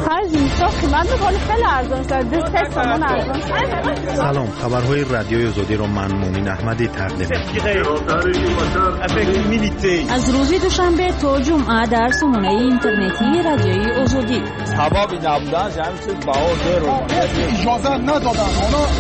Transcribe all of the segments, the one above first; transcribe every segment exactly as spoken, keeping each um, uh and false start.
هر زمستان قیمت بالا خیلی ارزان شد. دو سه تومن ارزان شد. سلام، خبرهای رادیوی آزادی رو من مومین احمدی تقدیم می‌کنم. از روز دوشنبه تا جمعه در سامانه اینترنتی رادیوی آزادی. هوا نبودن جمعیت باور رو اجازه ندادن.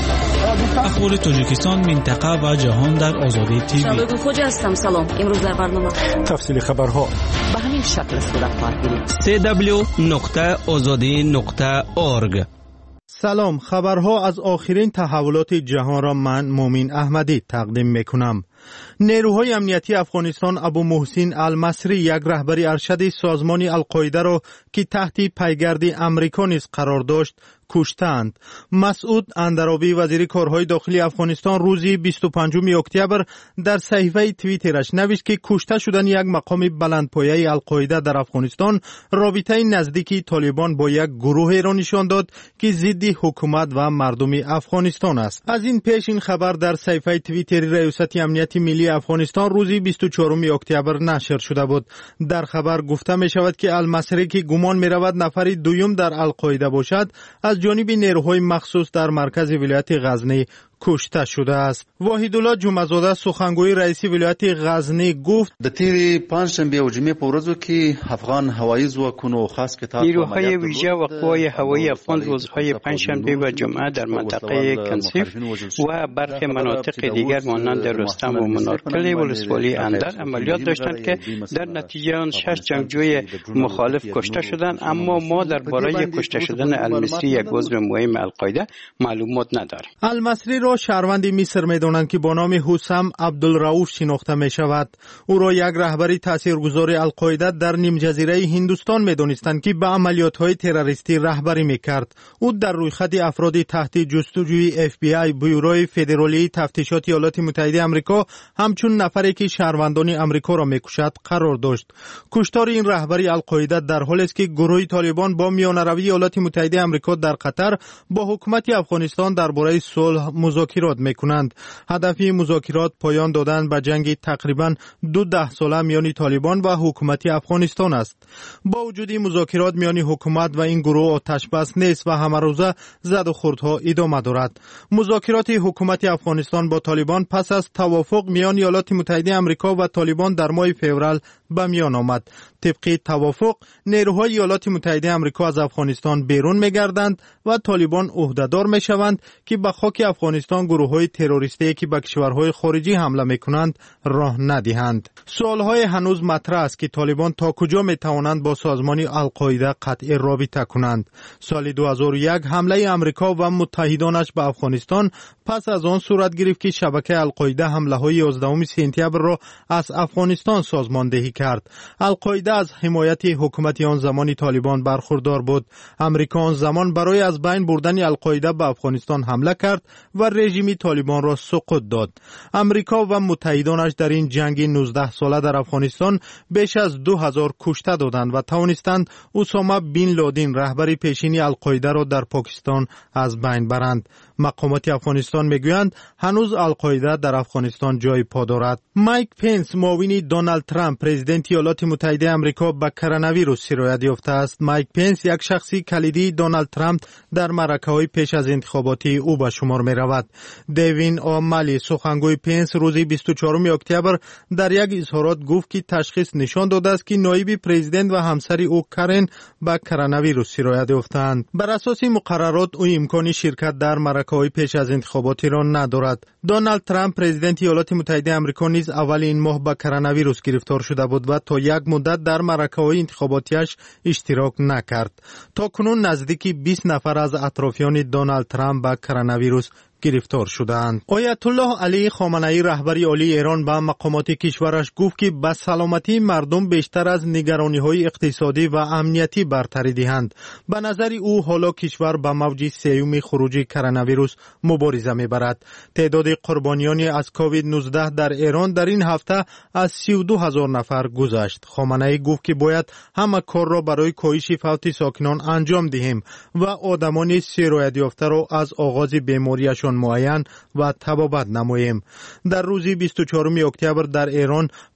اخبار تاجیکستان، منطقه و جهان در آزادی تیوی. شباب خوج هستم. سلام. امروز در برنامه تفصیل خبرها به همین شکل صورت خواهد گرفت. سی دبلیو نقطه آزادی نقطه اورگ. سلام، خبرها از آخرین تحولات جهان را من مومین احمدی تقدیم میکنم. نیروهای امنیتی افغانستان ابو محسن المصری، یک رهبری ارشد سازمان القاعده را که تحت پیگرد امریکا نیز قرار داشت کشتند. مسعود اندرابی، وزیر کارهای داخلی افغانستان، روز بیست و پنجم اکتبر در صحیفه توییترش نوشت که کشته شدن یک مقام بلندپایه القاعده در افغانستان رابطه نزدیکی طالبان با یک گروه را نشان داد که ضد حکومت و مردم افغانستان است. از این پیش این خبر در صحیفه توییتری ریاست امنیت ملی افغانستان روز بیست و چهارم اکتبر نشر شده بود. در خبر گفته می شود که المصری که گمان می رود نفر دوم در القاعده باشد، از جانب نیروهای مخصوص در مرکز ولایت غزنی کشته شده است. واحدالله جمعه‌زاده، سخنگوی رئیس ولایت غزنی، گفت د تیری پنجشنبه او جمعه په ورځو کې افغان هوایی ځواکونو خاص کتاب نیروهای ویژه و قوای هوایی افغان روزهای پنجشنبه و جمعه در منطقه کنسیف و برخی مناطق دیگر مانند رستم و منارکلی و ولسوالی اندر عملیات داشتند که در نتیجه آن شش جنگجوی مخالف کشته شدند، اما ما درباره کشته شدن المصری، یک عضو مهم القاعده، معلومات نداریم. المصری را شهروند مصر می‌دانند که با نام حسام عبدالرؤوف شناخته می‌شود. او را یک رهبری تاثیرگذار القاعده در نیم جزیره هندوستان می‌دانستند که به عملیات‌های تروریستی رهبری می‌کرد. او در رویخط افراد تحت جستجوی اف بی آی، بیوروی فدرالی تفتیشات ایالات متحده آمریکا، همچون نفری که شهروندان آمریکا را می‌کشد قرار داشت. کشتار این رهبری القاعده در حالی است که گروه طالبان با میانروی ایالات متحده آمریکا در قطر با حکومت افغانستان درباره صلح مذاکرات میکنند. هدف مذاکرات پایان دادن به جنگ تقریبا دو ده ساله میان طالبان و حکومت افغانستان است. با وجود مذاکرات میان حکومت و این گروه آتش بس نیست و همه روزه زد و خوردها ادامه دارد. مذاکرات حکومت افغانستان با طالبان پس از توافق میان ایالات متحده آمریکا و طالبان در ماه فوریه به میان آمد. طبق توافق نیروهای ایالات متحده آمریکا از افغانستان بیرون میگردند و طالبان عهدهدار میشوند که به خاک افغانستان گروه‌های تروریستی که به کشورهای خارجی حمله میکنند راه ندهند. سوالهای هنوز مطرح است که طالبان تا کجا میتوانند با سازمان القاعده قطع رابطه کنند. سال دو هزار و یک حمله آمریکا و متحدانش به افغانستان پس از آن صورت گرفت که شبکه القاعده حمله‌های یازدهم سپتامبر را از افغانستان سازماندهی کرد. القاعده از حمایت حکومت آن زمانی طالبان برخوردار بود. آمریکا آن زمان برای از بین بردن القاعده به افغانستان حمله کرد و رژیم طالبان را سقوط داد. آمریکا و متحدانش در این جنگ نوزده ساله در افغانستان بیش از دو هزار کشته دادند و توانستند اسامه بن لادن، رهبر پیشین القاعده را در پاکستان از بین برند. مقامات افغانستان میگویند هنوز القاعده در افغانستان جای پا دارد. مایک پنس، معاون دونالد ترامپ پرزیدنت ایالات متحده آمریکا، به کرونا ویروس سرایت یافته است. مایک پنس یک شخصی کلیدی دونالد ترامپ در معرکه‌های پیش از انتخاباتی او به شمار می رود. دیوین آمالی، سخنگوی پنس، روز بیست و چهارم اکتبر در یک اظهارات گفت که تشخیص نشان داده است که نایب پرزیدنت و همسر او کرن به کرونا ویروس سرایت یافتند. بر اساس مقررات او امکان شرکت در معرکه‌های پیش از انتخاباتی را ندارد. دونالد ترامپ پرزیدنت ایالات متحده آمریکا نیز اول این ماه به کرونا ویروس گرفتار شده بود و تا یک مدت در معرکه‌های انتخاباتیش اشتراک نکرد. تا کنون نزدیک بیست نفر از اطرافیان دونالد ترامپ به کرونا ویروس گرفتار شدند. آیت الله علی خامنه‌ای، رهبری عالی ایران، به مقامات کشورش گفت که به سلامتی مردم بیشتر از نگرانی‌های اقتصادی و امنیتی برتری دهند. به نظر او حالا کشور به موج سیوم خروج کرونا ویروس مبارزه می‌برد. تعداد قربانیان از کووید نوزده در ایران در این هفته از سی و دو هزار نفر گذشت. خامنه‌ای گفت که باید همه کار را برای کاهش فوت ساکنان انجام دهیم و آدمان سرایت یافته را از آغاز بیماریش معین و تبابت نماییم. در روز بیست و چهارم اکتبر در ایران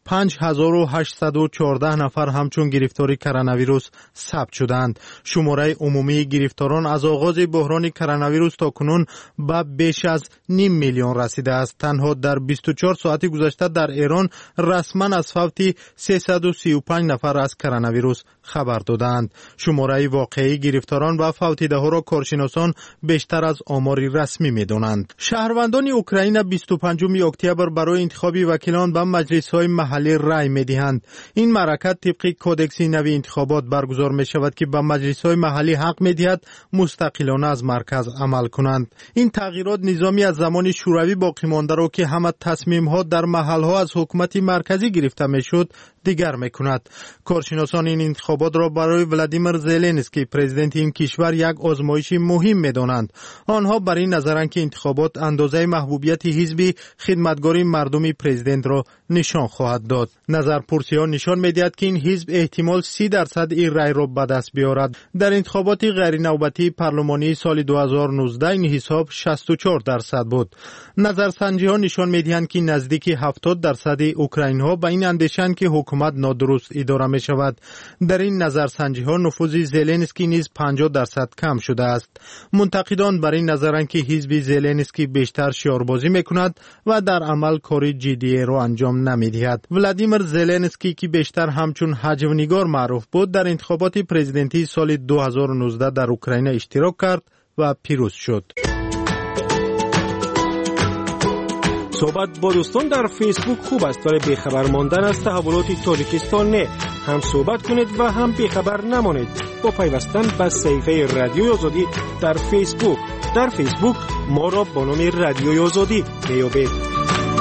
پنج هزار و هشتصد و چهارده نفر همچون گرفتاری کرونا ویروس ثبت شدند. شماره عمومی گرفتاران از آغاز بحران کرونا ویروس تا کنون به بیش از نیم میلیون رسیده است. تنها در بیست و چهار ساعت گذشته در ایران رسما از فوت سیصد و سی و پنج نفر از کرونا ویروس خبر دادند. شماره واقعی گرفتاران و فوتیده ها را کارشناسان بیشتر از آماری رسمی می‌دانند. شهروندان اوکراین بیست و پنجم اکتبر برای انتخاب وکیلان به مجلس‌های محلی رای می‌دهند. این حرکت طبق کدکس نوی انتخابات برگزار می‌شود که به مجلس‌های محلی حق می‌دهد مستقلانه از مرکز عمل کنند. این تغییرات نظامی از زمان شوروی باقی مانده را که همه تصمیم‌ها در محل‌ها از حکومت مرکزی گرفته می‌شد دیگر می‌کند. کارشناسان این انتخابات را برای ولادیمیر زلنسکی پرزیدنت این کشور یک آزمایش مهم می‌دانند. آنها بر این نظرند که انتخابات اندازه محبوبیت حزب خدمتگاری مردمی پرزیدنت را نشان خواهد داد. نظرپرسی‌ها نشان می‌دهد که این حزب احتمال سی درصد این رای را به دست بیاورد. در انتخابات غیر نوبتی پارلمانی سال دو هزار و نوزده این حساب شصت و چهار درصد بود. نظرسنجی‌ها نشان می‌دهند که نزدیک هفتاد درصد اوکراینی‌ها به این اندیشند که حکومت نادرست اداره می‌شود. در این نظرسنجی‌ها نفوذ زلنسکی نیز پنجاه درصد کم شده است. منتقدان بر این نظرند که حزب زلنسکی بیشتر شعاربازی می‌کند و در عمل کاری جدی را انجام نمی‌دهد. ولادیمیر زلنسکی که بیشتر همچون هجونیگار معروف بود در انتخابات پرزیدنتی سال دو هزار و نوزده در اوکراین اشتراک کرد و پیروز شد. صحبت با دوستان در فیسبوک خوب است ولی بیخبر ماندن از تحولات تاجیکستان نه. هم صحبت کنید و هم بیخبر نمانید با پیوستن به صفحه رادیوی آزادی در فیسبوک. در فیسبوک ما را با نام رادیوی آزادی میابید.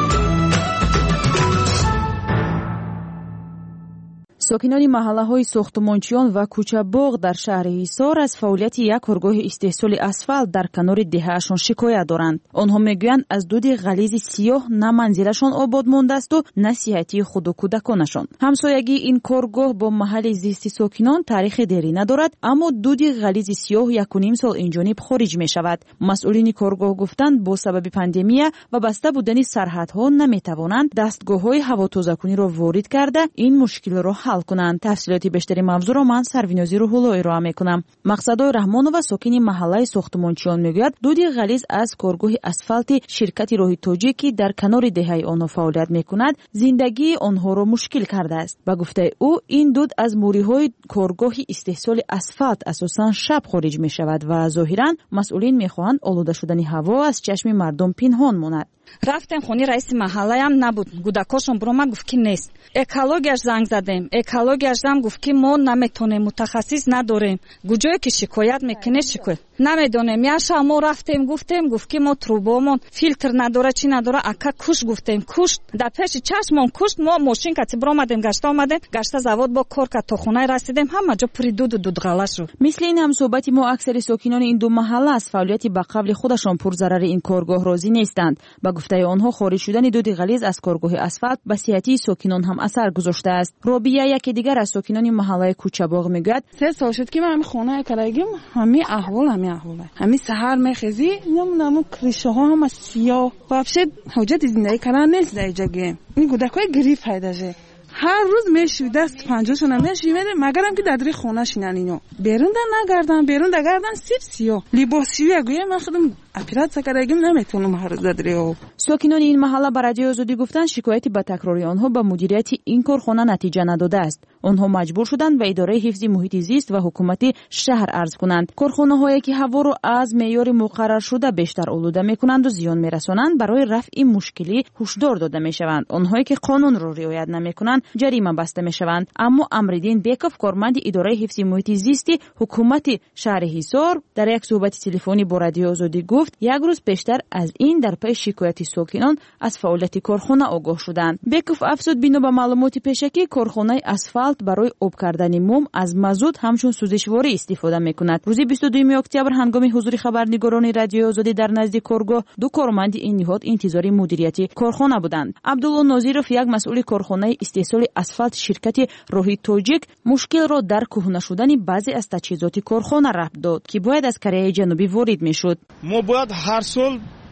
ساکنان محله‌های ساختمانچیان و کوچه‌باغ در شهر حصار از فعالیت یک کارگاه استحصال اسفالت در کنار دهه‌شان شکایت دارند. آنها میگویند از دود غلیظ سیاه نه منزلشان آباد مانده است و نه صحتی خود و کودکانشان. همسایگی این کارگاه با محل زیست ساکنان تاریخ دیرینه دارد، اما دود غلیظ سیاه یک و نیم سال اینجانب خارج می شود. مسئولین کارگاه گفتند با سبب پاندمی و بسته بودن سرحدها نمیتوانند دستگاه‌های هواتازه‌کنی را وارد کرده این مشکل را حل کنند. تفصیلاتی بیشتری موضوع را من سروینازی روح‌الله ارائه میکنم. مقصدای رحمانова ساکن محله ساختمانچیان میگوید دود غلیظ از کارگاه اسفالت شرکت راهی تاجیکی در کنار دهه آنها فعالیت میکند زندگی آنها را مشکل کرده است. با گفته او این دود از موریهای کارگاه استحصال اسفالت اساساً شب خارج میشود و ظاهراً مسئولین میخواهند آلوده شدن هوا از چشم مردم پنهان ماند. рафтем хони раиси маҳаллаям набуд, гудакошон биромад гуфт ки нест. Экологияш занг задем, экологияш зам гуфт ки мо наметонем, мутахассис надорем. гуҷое ки шикоят мекунед шикоят намедонем. яша мо рафтем гуфтем гуфт ки мо трубомон филтр надора чи надора, ака куш гуфтем кушт. дар пеши чашмон кушт. мо мошинкати биромадем гашта омадем, гашта завод бо кор кард, то хонаи расидем, ҳама ҷо пури дуду дудғала шуд. мисли ин ҳамсоҳбати мо аксари сокинони ин ду маҳалла аз фаъолияти ба қавли худашон пурзарари ин коргоҳ розӣ нестанд. ба гуфтаи онҳо خارج شدن دود غلیظ از کارگاه اسفالت به صحتی ساکنان هم اثر گذاشته است. رابیه یکی دیگر از ساکنان محله کوچه‌باغ میگوید سه سال شد که من همین خونه کرایگیم همین احوال همین احواله. همین سحر میخیزی نمیدونم کلیشه ها هم سیاه. واقعا حجت زندگی کردن نیست در اینجا. این گودکای گریف پیداشه. هر روز میشوی دست پنجه‌شون هم میشوی مگرم که در خونه شینن اینو بیرون در نگردن بیرون در گردن سیب سیاه لباسیه گویا من خودم اپرات کردم نمیتونم هر روز در. ساکنان این محله به رادیو آزادی گفتند شکایتی به تکراری آنها به مدیریت این کارخانه نتیجه نداده است. آنها مجبور شدند به اداره حفظ محیط زیست و حکومت شهر عرض کنند. کارخانه‌هایی که هوا را از معیار مقرر شده بیشتر آلوده می‌کنند و زیان می‌رسانند برای رفع مشکلی هشدار داده می‌شوند. آنهایی که قانون را رعایت نمی‌کنند جریمه بسته می‌شوند. اما امردین بیکوف کارمند اداره حفظ محیط زیست حکومت شهر حصار در یک صحبت تلفنی با رادیو آزادی گفت یک روز بیشتر از این در پی شکایت ساکنان از فعالیت کارخانه آگاه شدند. بیکوف افزود بنا به معلومات پیشکی کارخانه اسفالت برای آب کردن موم از مازوت همچون سوزشواری استفاده می‌کند. روز بیست و دوم اکتبر هنگام حضور خبرنگاران رادیو آزادی در نزدیک کارگاه دو کارمند این نهاد انتظار مدیریت کارخانه بودند. عبدالله ناظرов یک مسئول کارخانه استحصال اسفالت شرکت راهی تاجیک مشکل را در کهنه شدن بعضی از تجهیزات کارخانه ربط داد که باید از کره جنوبی وارد می‌شد. ما باید هر سال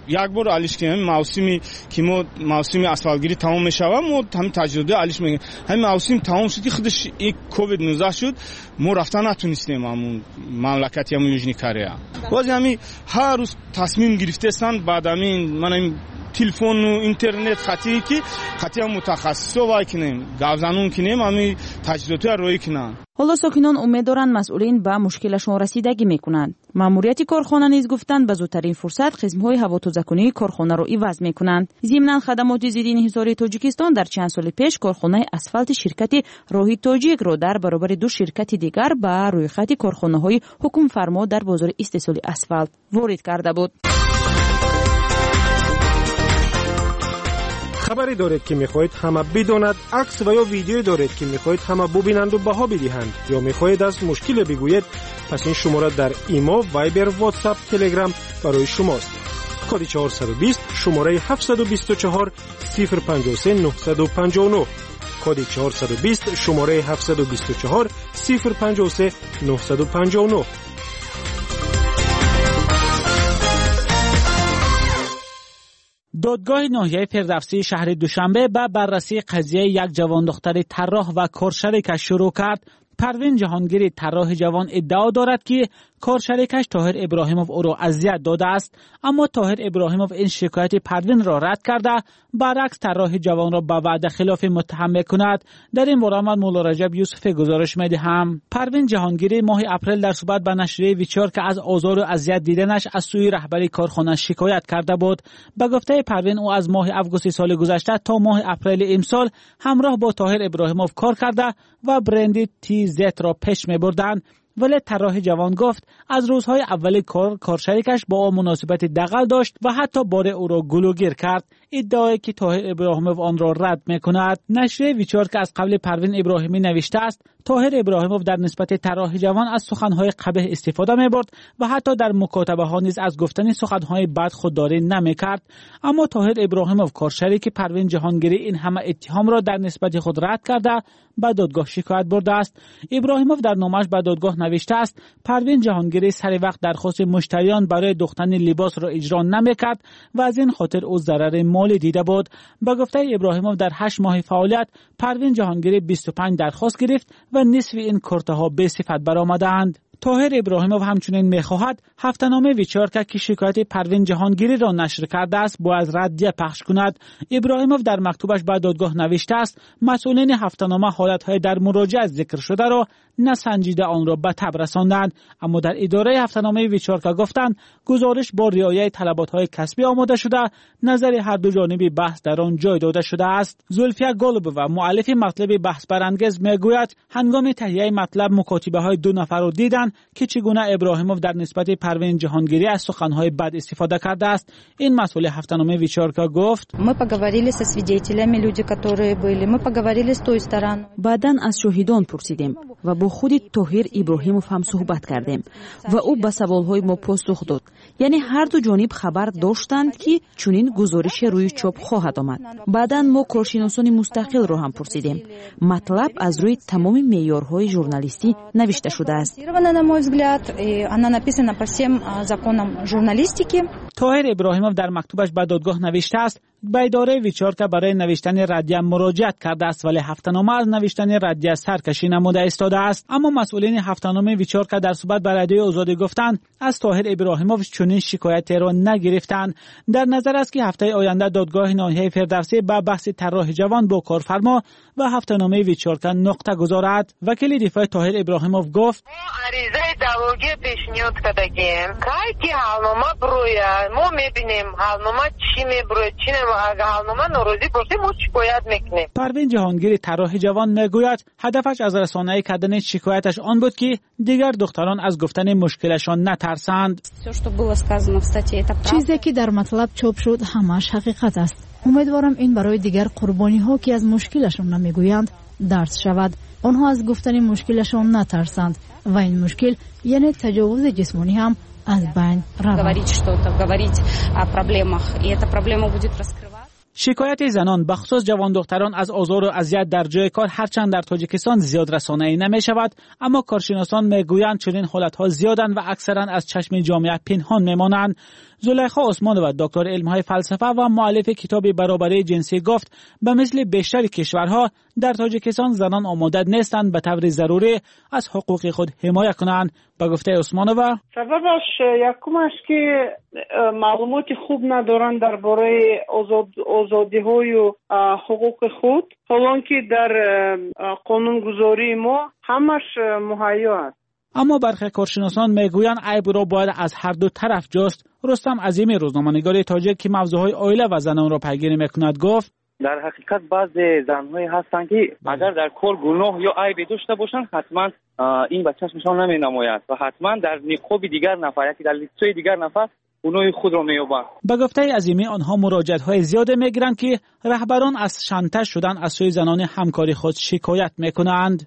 یک بار علیش که همین موسمی که ما موسم اسفالگیری تمام میشوه ما همین تجربه علیش میگیم همین موسم تمام شد خودش یک کووید نوزده شد ما رفتن نتونستیم همون مملکت همون یوژنی کره باز همین هر روز تصمیم گرفتهستند بعد همین من همین تلفن و اینترنت خطی که خطی هم متخصصا وای کنیم گاوزنون کنیم همین تجهیزات روی کنن. حالا ساکنان امید دارند مسئولین به مشکلشون رسیدگی میکنند. ماموریت کارخانه نیز گفتند به زودترین فرصت خدمت‌های هواتوزکنی کارخانه را عوض میکنند. ضمن خدمات ضد انحصاری تاجیکستان در چند سال پیش کارخانه اسفالت شرکت راهی تاجیک را در برابر دو شرکت دیگر به روی خط کارخانه‌های حکم فرما در بازار استحصال اسفالت وارد کرده بود. خبری دارید که میخواهید همه بداند، عکس و یا ویدیویی دارید که میخواهید همه ببینند و بها بدهند یا میخواهید از مشکل بگویید، پس این شماره در ایما، وایبر، واتساپ، تلگرام برای شماست. کد چهارصد و بیست شماره هفتصد و بیست و چهار صفر پنجاه و سه نهصد و پنجاه و نه کد چهارصد و بیست شماره هفتصد و بیست و چهار صفر پنجاه و سه نهصد و پنجاه و نه. دادگاه ناحیه فردوسی شهر دوشنبه به بررسی قضیه یک جوان دختر طراح و کارشریکش شروع کرد. پروین جهانگیری طراح جوان ادعا دارد که کارشریکش طاهر ابراهیموف او را اذیت داده است، اما طاهر ابراهیموف این شکایت پروین را رد کرده برعکس طراح جوان را به وعده خلاف متهم میکند. در این باره من مولا رجب یوسف گزارش میدهم. پروین جهانگیری ماه اپریل در صحبت با نشریه ویچار که از آزار و اذیت دیدنش از سوی رهبری کارخانه شکایت کرده بود. به گفته پروین او از ماه آگوست سال گذشته تا ماه اپریل امسال همراه با طاهر ابراهیموف کار کرده و برند تی زد را پیش میبردند. ولی طراح جوان گفت از روزهای اول کار کارشریکش با او مناسبت دغل داشت و حتی بار او را گلوگیر کرد. ادعایی که طاهر ابراهیموف آن را رد میکند. نشریه ویچار که از قبل پروین ابراهیمی نوشته است طاهر ابراهیموف در نسبت طراح جوان از سخنهای قبیح استفاده میبرد و حتی در مکاتبه ها نیز از گفتن سخنهای بد خودداری نمیکرد. اما طاهر ابراهیموف کارشریک پروین جهانگیری این همه اتهام را در نسبت خود رد کرده به دادگاه شکایت برده است. ابراهیموف در نامش به دادگاه نوشته است پروین جهانگیری سر وقت درخواست مشتریان برای دوختن لباس را اجرا نمیکرد و از این خاطر او ضرر مالی دیده بود. با گفته ابراهیموف در هشت ماه فعالیت پروین جهانگیری بیست و پنج درخواست گرفت و نصف این کارتها به صفت برآمدند. طاهر ابراهیموف همچنین می‌خواهد هفته‌نامه ویچارکا که شکایت پروین جهانگیری را نشر کرده است با از ردیه پخش کند. ابراهیموف در مکتوبش به دادگاه نوشته است مسئولین هفته‌نامه حالت‌های در مراجعه ذکر شده را نسنجیده آن را به تب رساندند، اما در اداره هفته‌نامه ویچارکا گفتند گزارش با رعایت طلبات‌های کسبی آماده شده، نظر هر دو جانبی بحث در آن جای داده شده است. زلفیه گلب و مؤلف مطلب بحث برانگیز میگوید هنگام تهیه مطلب مکاتبه‌های دو نفر را دیدند که چگونه ابراهیموف در نسبت پروین جهانگیری از سخن‌های بد استفاده کرده است. این مسئول هفته‌نامه ویچارکا گفت ما поговорили со свидетелями, люди, которые были, мы поговорили с той стороны. بعداً از شاهدان پرسیدیم و با خود طاهر ابراهیموف هم صحبت کردیم و او به سوال‌های ما پاسخ داد. یعنی هر دو جانب خبر داشتند که چنین گزارش روی چاپ خواهد آمد. بعداً ما کارشناسان مستقل را هم پرسیدیم. مطلب از روی تمام معیارهای ژورنالیستی نوشته شده است. мой взгляд, она написана по всем законам журналистики. طاهر ابراهیموف در مکتوبش به دادگاه نوشته است به اداره ویچارکا برای نوشتن ردیه مراجعت کرده است ولی هفته‌نامه از نوشتن ردیه سرکشی نموده ایستاده است. اما مسئولین هفته‌نامه ویچارکا در صحبت با رادیو آزادی گفتند از طاهر ابراهیموف چنین شکایتی را نگرفتند. در نظر است که هفته آینده دادگاه ناحیه فردوسی به بحث طراح جوان با کارفرما و هفته‌نامه ویچارکا نقطه گذارد. وکیل دفاع طاهر ابراهیموف گفت عریضه دعواگی پیشنهاد کردیم که حالنامه بروید ما میبینیم حالنامه چی میبروید چی نمیبروید اگر حالنامه ناراضی باشه ما شکایت میکنیم. پروین جهانگیری طراح جوان میگوید هدفش از رسانه‌ای کردن شکایتش آن بود که دیگر دختران از گفتن مشکلشان نترسند. چیزی که در مطلب چاپ شد همش حقیقت است. امیدوارم این برای دیگر قربانی ها که از مشکلشان نمیگویند درس شود. آنها از گفتن مشکلشان نترسند و این مشکل یعنی تجاوز جسمانی هم از بین رود. شکایت زنان بخصوص جوان دختران از آزار و اذیت در جای کار هرچند در تاجیکستان زیاد رسانه‌ای نمی شود، اما کارشناسان میگویند چنین حالت‌ها زیادند و اکثرا از چشم جامعه پنهان میمانند. زلیخا عثمان و دکتر علم‌های فلسفه و مؤلف کتاب برابری جنسی گفت به مثل بیشتر کشورها در تاجیکستان زنان آماده نیستند به طور ضروری از حقوق خود حمایت کنند. به گفته عثمانова سببش یکمش که معلومات خوب ندارند درباره آزاد آزادی‌های و حقوق خود، حالانکه در قانونگذاری ما همش مهیا است. اما برخی کارشناسان میگویند عیب را باید از هر دو طرف جست. رستم عظیمی روزنامه‌نگار تاجیک که موضوعهای عائله و زنان را پیگیری میکند گفت در حقیقت بعضی زن‌های هستند که اگر در کار گناه یا عیبی داشته باشند حتما این به چشمشان نمی نماید و حتما در نقاب دیگر نفر یا در لیست‌های دیگر نفر گناه خود را می‌یابند. به گفته عظیمی آنها مراجعت‌های زیاد می‌گیرند که رهبران از شانتاژ شدن از سوی زنان همکاری خود شکایت می‌کنند.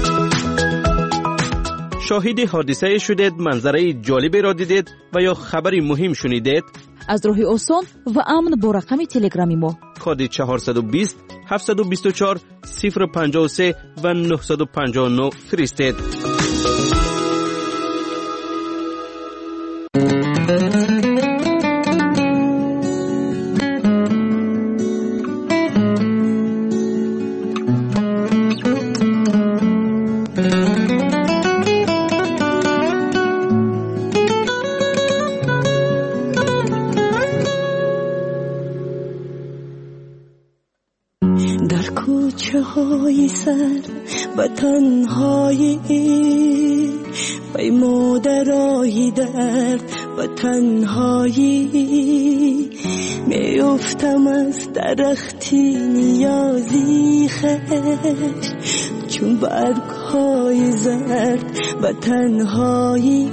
شاهد حادثه شدید، منظره جالبی را دیدید و یا خبری مهم شنیدید؟ از راهی آسان و امن با رقم تلگرامی ما کد چهارصد و بیست هفتصد و بیست و چهار صفر پنجاه و سه و نهصد و پنجاه و نه فرستید. به تنهایی پیموده راهی درد به تنهایی میافتم از درختی نیازی خش چون برگ های زرد به تنهایی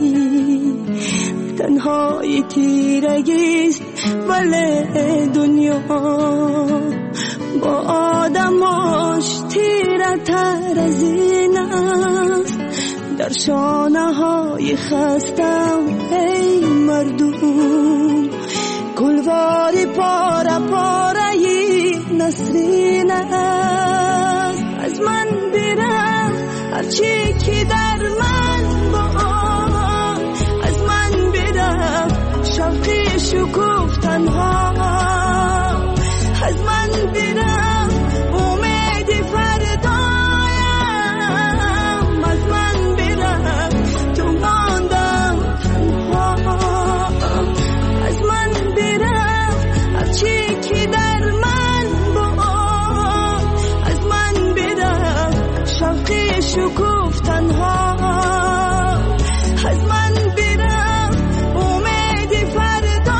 تنهایی تیرگیست ولی دنیا با آدماش تیره تر از این است. در شانه های خستم ای مردم گلواری پاره پاره نسرین است. از من برم هرچی که در من با از من برم شوقی شکوف تنها از من برم امید فردایم از من برم تو ماندم تنها از من برم هرچی که در من با از من برم شوقی شکوف تنها از من برم امید فردایم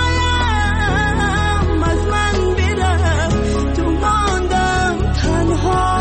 از من تو ماندم تنها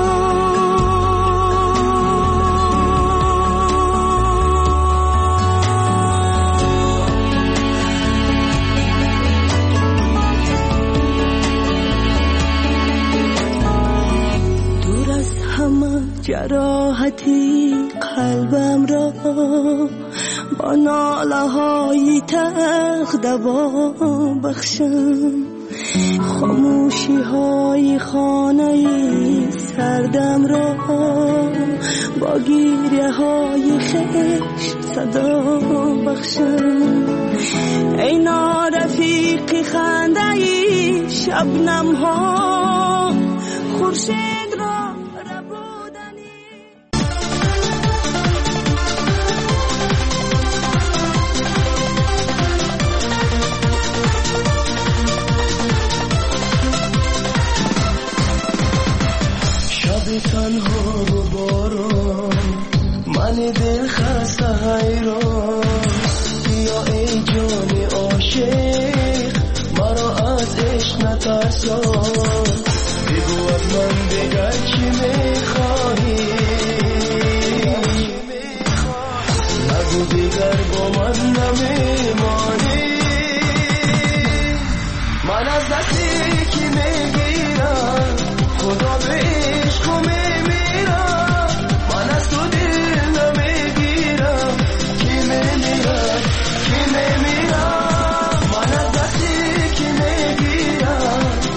دور از همه جراحتی قلبم را با ناله های تلخ دوا بخشم خاموشی های خانه سردم را با گیره های خشت صدا بخشم ای نارفیق خنده ای شبنم ها خورشید را ربودنی تنها و باران من دل خسته حیران بیا ای جان عاشق مرا از عشق نترسان بگو از من بگر چی میخواهی نگو دیگر با من نمیمانی من از دستی که میگیرم خدا به عشق و میمیرم من از تو دل نمیگیرم کی میمیرم کی میمیرم من از دستی که میگیرم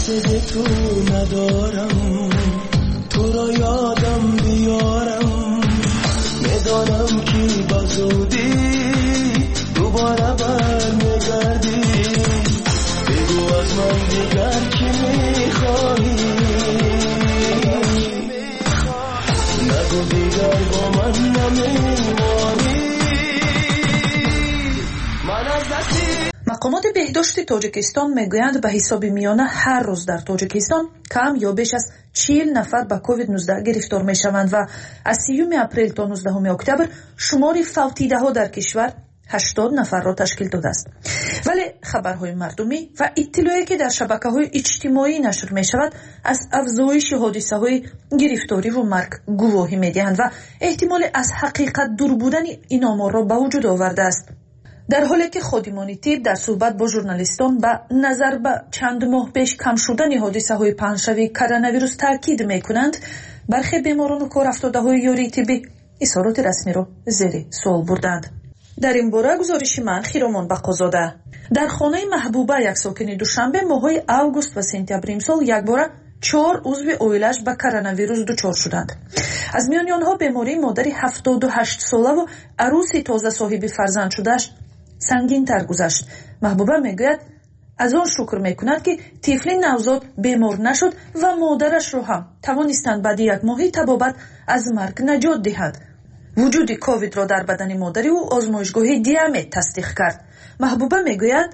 به تو ندارم، تو را یادم بیارم، میدانم که با زودی دوباره برمیگردی. بگو از من دیگر که میخواهی، نگو دیگر با من نمیمانی. من از دستی مقامات بهداشت تاجیکستان میگویند به حساب میانه هر روز در تاجیکستان کم یا بیش از چهل نفر به کووید نوزده گرفتار میشوند و از سیوم اپریل تا نوزدهم اکتبر شمار فوتیده ها در کشور هشتاد نفر را تشکیل داده است. ولی خبرهای مردمی و اطلاعی که در شبکه‌های اجتماعی نشر می‌شود از افزایش حادثه‌های گرفتاری و مرگ گواهی می‌دهند و احتمال از حقیقت دور بودن این آمار را به وجود آورده است. در حالی که خادمان طب در صحبت با ژورنالیستان به نظر به چند ماه پیش کم شدن حادثه‌های پنجشنبه کرونا ویروس تاکید می‌کنند، برخی بیماران و کارافتاده‌های یاری طبی اظهارات رسمی را زیر سوال بردند. در این باره گزارش من خیرامان بقازاده. در خانه محبوبه یک ساکن دوشنبه ماهای اوگوست و سپتامبر امسال یک باره چهار عضو اویلش به کرونا ویروس دچار شدند. از میان آنها بیماری مادری هفتاد و هشت ساله و عروسی تازه صاحب فرزند شدهش سنگین تر گذشت. محبوبه میگوید از آن شکر میکند که طفل نوزاد بیمار نشد و مادرش را هم توانستند بعد یک ماهی طبابت از مرگ نجات دهند. وجود کووید را در بدن مادری او آزمایشگاه دیامت تصدیق کرد. محبوبه میگوید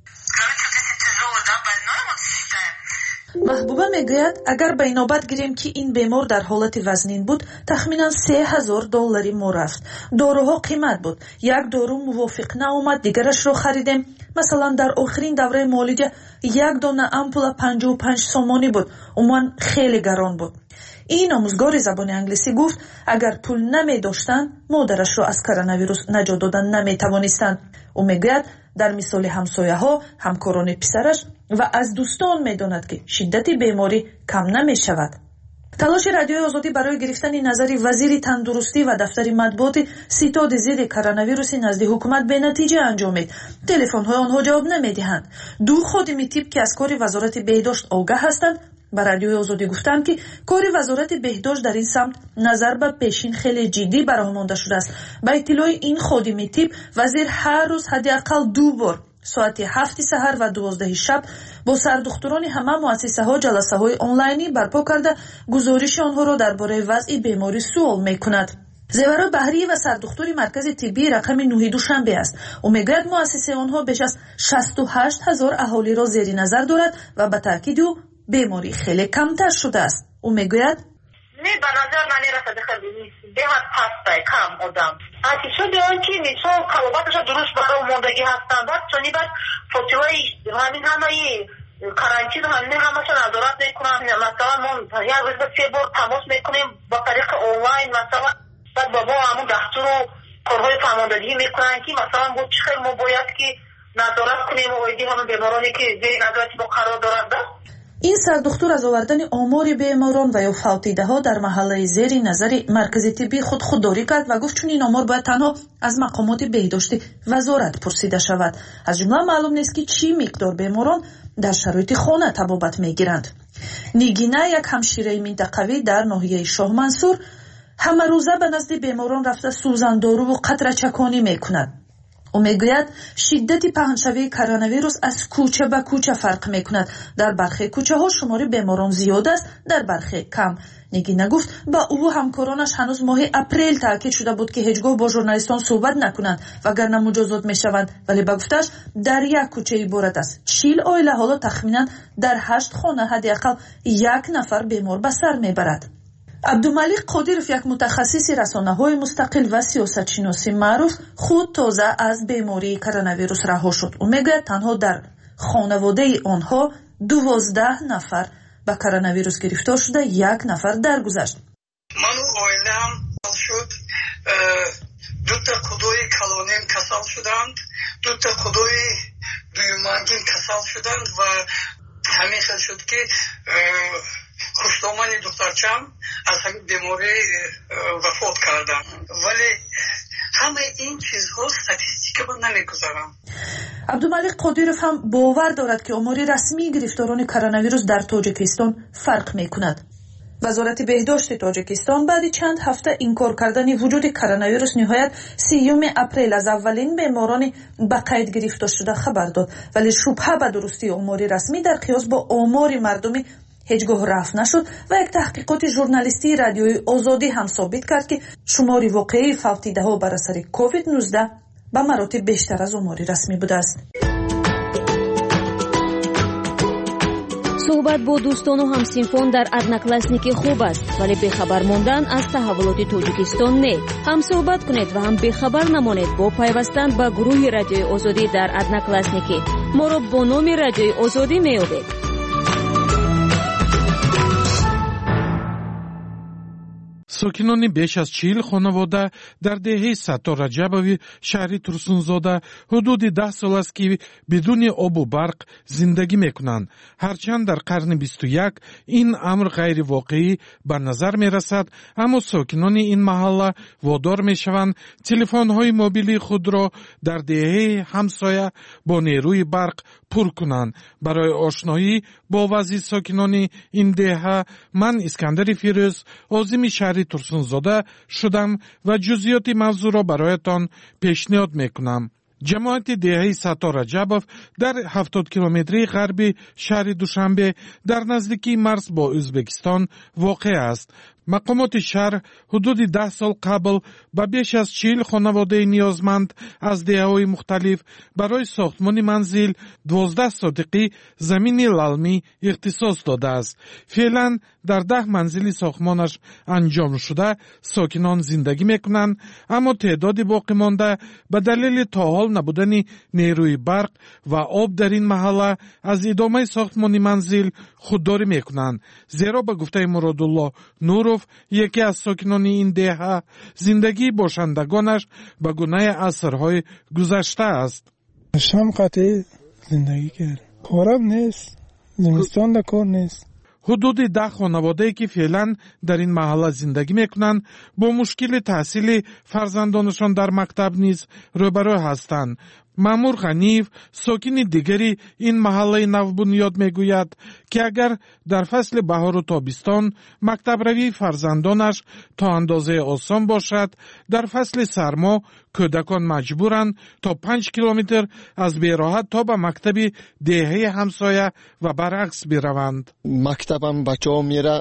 محبوبه میگوید اگر به نوبت گیریم که این بیمار در حالت وزنین بود تخمینا سه هزار دلاری ما رفت. داروها قیمت بود. یک دارو موافق نآمد دیگرش را خریدیم. مثلا در آخرین دوره معالجه یک دانه امپول پنجاه و پنج سومانی بود. عموما خیلی گران بود. این آموزگار زبان انگلیسی گفت اگر پول نمی داشتند مادرش را از کرونا ویروس نجات دادن نمی توانستند. او میگوید در مثال همسایه ها، همکاران پسرش و از دوستان میداند که شدت بیماری کم نمی شود. تلاش رادیوی آزادی برای گرفتن نظر وزیر تندرستی و دفتر مطبوعات ستاد ضد کرونا ویروس نزد حکومت به نتیجه انجامید. تلفن های آنها جواب نمیدهند. دو خادم طب که از کار وزارت بهداشت آگاه هستند به رادیوی آزادی گفتند که کار وزارت بهداشت در این سمت نظر به پیشین خیلی جدی برآمده شده است. با اطلاع این خادم طب وزیر هر روز حداقل دو بار ساعت هفت سحر و دوازده شب با سردختران همه مؤسسه ها جلسه های آنلاینی برپا کرده گزارش آنها را درباره وضع بیماری سوال میکند. زیورا بحری و سردختور مرکز طبی رقم نه دوشنبه است. او میگوید مؤسسه آنها بیش از شصت و هشت هزار اهالی را زیر نظر دارد و به تاکید او بیماری خیلی کمتر شده است. او میگوید نه به نظر نمیرسد خیلی بهت پسته کم آدم اصلا شده آن که نیسان کلاباتش درست برای ماندگی هستن بعد چونی بعد فوتوهای همین همه کرانتین همین همه نظارت میکنن. مثلا ما یک روز به سه بار تماس میکنیم با طریق آنلاین مثلا بعد با ما همون دستور و کارهای فرماندهی میکنن که مثلا بود چخیل ما باید که نظارت کنیم و ایدی همون بیمارانی که زیر نظارتی با قرار دارد. این سردختور از آوردن آمار بیماران و یا فوتیده ها در محله زیر نظر مرکز طبی خود خودداری کرد و گفت چون این آمار باید تنها از مقامات بهداشت وزارت پرسیده شود. از جمله معلوم نیست که چی مقدار بیماران در شرایط خانه طبابت میگیرند. نیگینه یک همشیره منطقوی در ناحیه شاه منصور همه روزه به نزد بیماران رفته سوزن دارو و قطره چکانی میکند. او میگوید شدت پهنشوی کرونا ویروس از کوچه به کوچه فرق میکند. در برخی کوچه ها شمار بیماران زیاد است، در برخی کم. نگینه گفت با او و همکارانش هنوز ماه اپریل تاکید شده بود که هیچگاه با ژورنالیستان صحبت نکنند وگرنه مجازات میشوند، ولی با گفتش در یک کوچه عبارت است چهل عائله حالا تخمینا در هشت خانه حداقل یک نفر بیمار به سر میبرد. عبدالملیک قادرов یک متخصص رسانه‌های مستقل و سیاستشناسی معروف خود تازه از بیماری کرونا ویروس رها شد. او میگه تنها در خانواده آنها دوازده نفر به کرونا ویروس گرفتار شده، یک نفر درگذشت. من و عائله‌ام شد دو تا خدای کلانیم کسل شدند، دو تا خدای دویمانگین کسل شدند و همین خیلی شد که خوشدامن دخترچم از همین بیماری وفات کردن. ولی همه این چیزها ستیستیک من نمیگذارم. عبدالملک قادیروف هم باور دارد که آمار رسمی گرفتاران کرونا ویروس در تاجیکستان فرق می‌کند. وزارت بهداشت تاجیکستان بعد چند هفته انکار کردن وجود کرونا ویروس نهایت سیوم اپریل از اولین بیماران به قید گرفته شده خبر داد، ولی شبهه به درستی آمار رسمی در قیاس با آمار مردمی هیچگاه رفع نشد و یک تحقیقات ژورنالیستی رادیوی آزادی هم ثابت کرد که شمار واقعی فوتیده ها بر اثر کووید نوزده به مراتب بیشتر از آمار رسمی بوده است. صحبت با دوستان و همسینفان در ادناکلاسنیکی خوب است، ولی بخبر ماندن از تحولات تاجیکستان نه. هم صحبت کنید و هم بخبر نمانید با پیوستن به گروه رادیوی آزادی در ادناکلاسنیکی. ما را با نام رادیوی آزادی میابید. ساکنان بیش از چهل خانواده در دهه ستار رجبوی شهری ترسونزاده حدود ده سال است که بدون آب و برق زندگی میکنند. هرچند در قرن بیست و یک این امر غیر واقعی به نظر میرسد، اما ساکنان این محله وادار میشوند تلفن های موبیلی خود را در دهه همسایه با نیروی برق پر کنند. برای آشنایی با وضع ساکنان این دهه من اسکندر فیروز عازم شهری ترسونزاده شدم و جزئیات موضوع را برایتان پیشنهاد میکنم. جماعت دهه ستار رجبوف در هفتاد کیلومتری غربی شهر دوشنبه در نزدیکی مرز با ازبکستان واقع است. مقامات شهر حدود ده سال قبل به بیش از چهل خانواده نیازمند از دهه‌های مختلف برای ساختمان منزل دوازده صدقی زمین للمی اختصاص داده است. فعلا در ده منزل ساختمانش انجام شده ساکنان زندگی میکنند، اما تعداد باقی مانده به دلیل تا حال نبودن نیروی برق و آب در این محله از ادامه ساختمان منزل خودداری میکنند. زیرا به گفته مرادالله نورو یکی از ساکنان این دهه زندگی باشندگانش به گونه عصرهای گذشته است. شام قطعی زندگی کرد. کارم نیست. زمستان در کار نیست. حدود ده خانواده که فعلا در این محله زندگی میکنند با مشکل تحصیل فرزندانشان در مکتب نیز روبرو هستند. مامور غنیف ساکن دیگری این محله نوبنیاد میگوید که اگر در فصل بهار و تابستان مکتب روی فرزندانش تا اندازه آسان باشد، در فصل سرما کودکان مجبورند تا پنج کیلومتر از بیراحت تا به مکتب دهه همسایه و برعکس بروند. مکتبم بچه ها میره،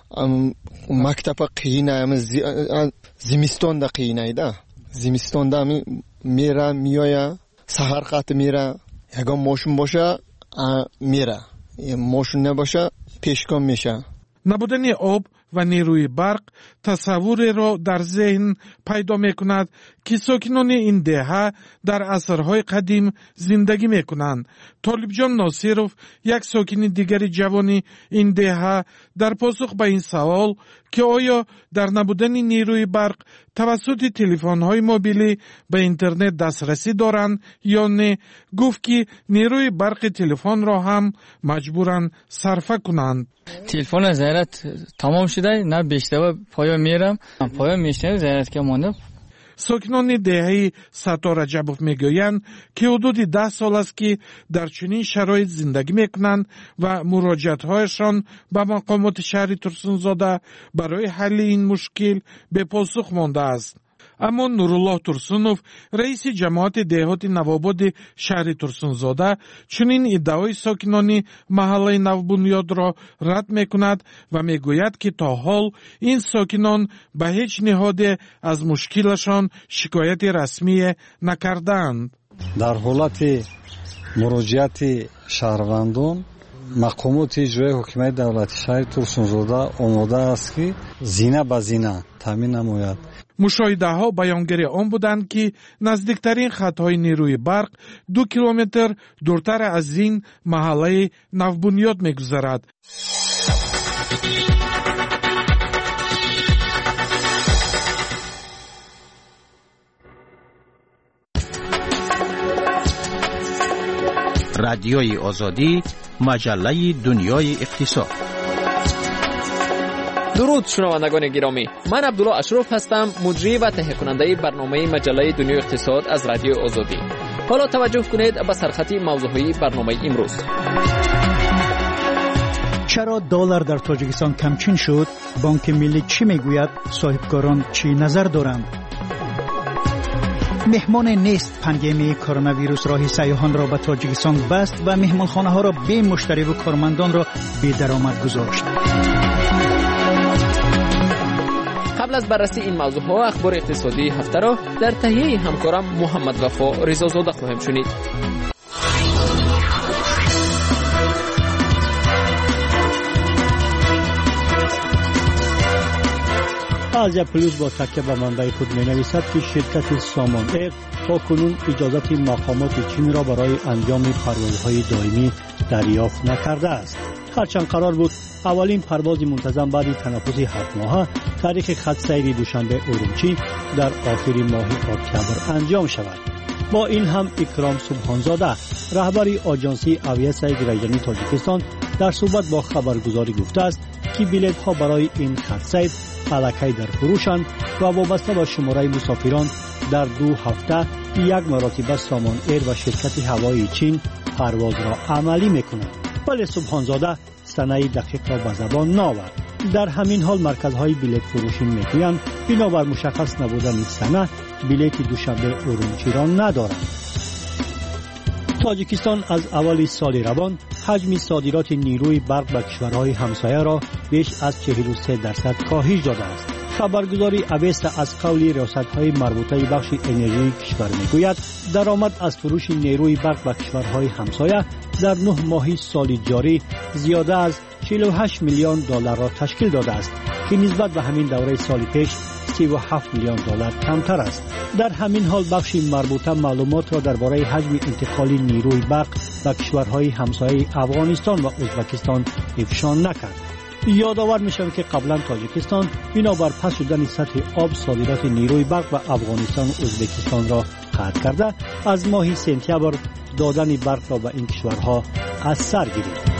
مکتب قینه، زمستان دا قینه ده، زمستان دا میره میایه، سهر قط میره، یکم ماشون باشه میره، ماشون نباشه پیشگام میشه. نبودن آب و نیروی برق تصور را در ذهن پیدا میکند که ساکنان این دهه در عصرهای قدیم زندگی میکنند. طالب جان ناصیروف یک ساکن دیگری جوانی این دهه در پاسخ به این سوال که آیا در نبودن نیروی برق توسط تلفن‌های موبیلی به اینترنت دسترسی دارند یا نه، گفت که نیروی برق تلفن را هم مجبورند صرفه کنند. تلفن زیرت تمام شده، نه بیشتر پایا میرم، پایا میشنم زیرت که مانده. ساکنان دهه ستار رجبوف میگویند که حدود ده سال است که در چنین شرایط زندگی میکنند و مراجعت‌هایشان به مقامات شهر ترسونزاده برای حل این مشکل به پاسخ مانده است. اما نورالله ترسونوف رئیس جماعت دهات نوآباد شهر ترسونزاده چنین ادعای ساکنان محله نوبنیاد را رد میکند و میگوید که تا حال این ساکنان به هیچ نهاد از مشکلشان شکایت رسمی نکردند. در حالت مراجعت شهروندان مقامات اجرایی حکومت دولت شهر ترسونزاده آماده است که زینه به زینه تامین نماید. مشاهده ها بیانگر آن بودند که نزدیکترین خطهای نیروی برق دو کیلومتر دورتر از این محله نوبنیاد میگذرد. رادیوی آزادی، مجله دنیای اقتصاد. درود شنوندگان گرامی، من عبدالله اشرف هستم، مجری و تهیه کننده برنامه مجله دنیای اقتصاد از رادیو آزادی. حالا توجه کنید به سرخطی موضوعی برنامه امروز. چرا دلار در تاجیکستان کمچین شد؟ بانک ملی چی میگوید؟ صاحبکاران چی نظر دارند؟ مهمان نیست پاندمی کرونا ویروس راه سیاحان را به تاجیکستان بست و مهمانخانه ها را بی مشتری و کارمندان را بی درآمد گذاشت. قبل از بررسی این موضوع ها اخبار اقتصادی هفته را در تهیه همکارم محمد وفا رضازاده خواهیم شنید. آزیا پلوس با تکیه به منبع خود می نویسد که شرکت سامان ایر تا کنون اجازت مقامات چین را برای انجام پروازهای دائمی دریافت نکرده است. هرچند قرار بود اولین پرواز منتظم بعد تنفس هفت ماهه تاریخ خط سیر دوشنبه اورمچی در آخر ماه اکتبر انجام شود. با این هم اکرام سبحانزاده رهبر آژانسی آویاسیون گریجانی تاجیکستان در صحبت با خبرگزاری گفته است که بلیط ها برای این خط سیر الکی در فروشند و وابسته به شماره مسافران در دو هفته یک مرتبه سامان ایر و شرکت هوایی چین پرواز را عملی میکنند. ولی سبحانزاده سنه دقیق را به زبان نآورد. در همین حال مرکزهای بلیط فروشی میگویند بنابر مشخص نبودن سنه بلیط دوشنبه اورمچی را ندارند. تاجیکستان از اول سال روان حجم صادرات نیروی برق به کشورهای همسایه را بیش از چهل و سه درصد کاهش داده است. خبرگزاری اویستا از قول ریاست‌های مربوطه بخش انرژی کشور میگوید درآمد از فروش نیروی برق به کشورهای همسایه در نه ماه سال جاری زیاده از چهل و هشت میلیون دلار را تشکیل داده است که نسبت به همین دوره سال پیش سی و هفت میلیون دلار کمتر است. در همین حال بخش مربوطه معلومات را درباره حجم انتقال نیروی برق به کشورهای همسایه افغانستان و ازبکستان افشا نکرد. یادآور میشم که قبلا تاجیکستان بنابر پس شدن سطح آب صادرات نیروی برق به افغانستان و ازبکستان را قطع کرده از ماه سپتامبر دادن برق را به این کشورها از سر گرفت.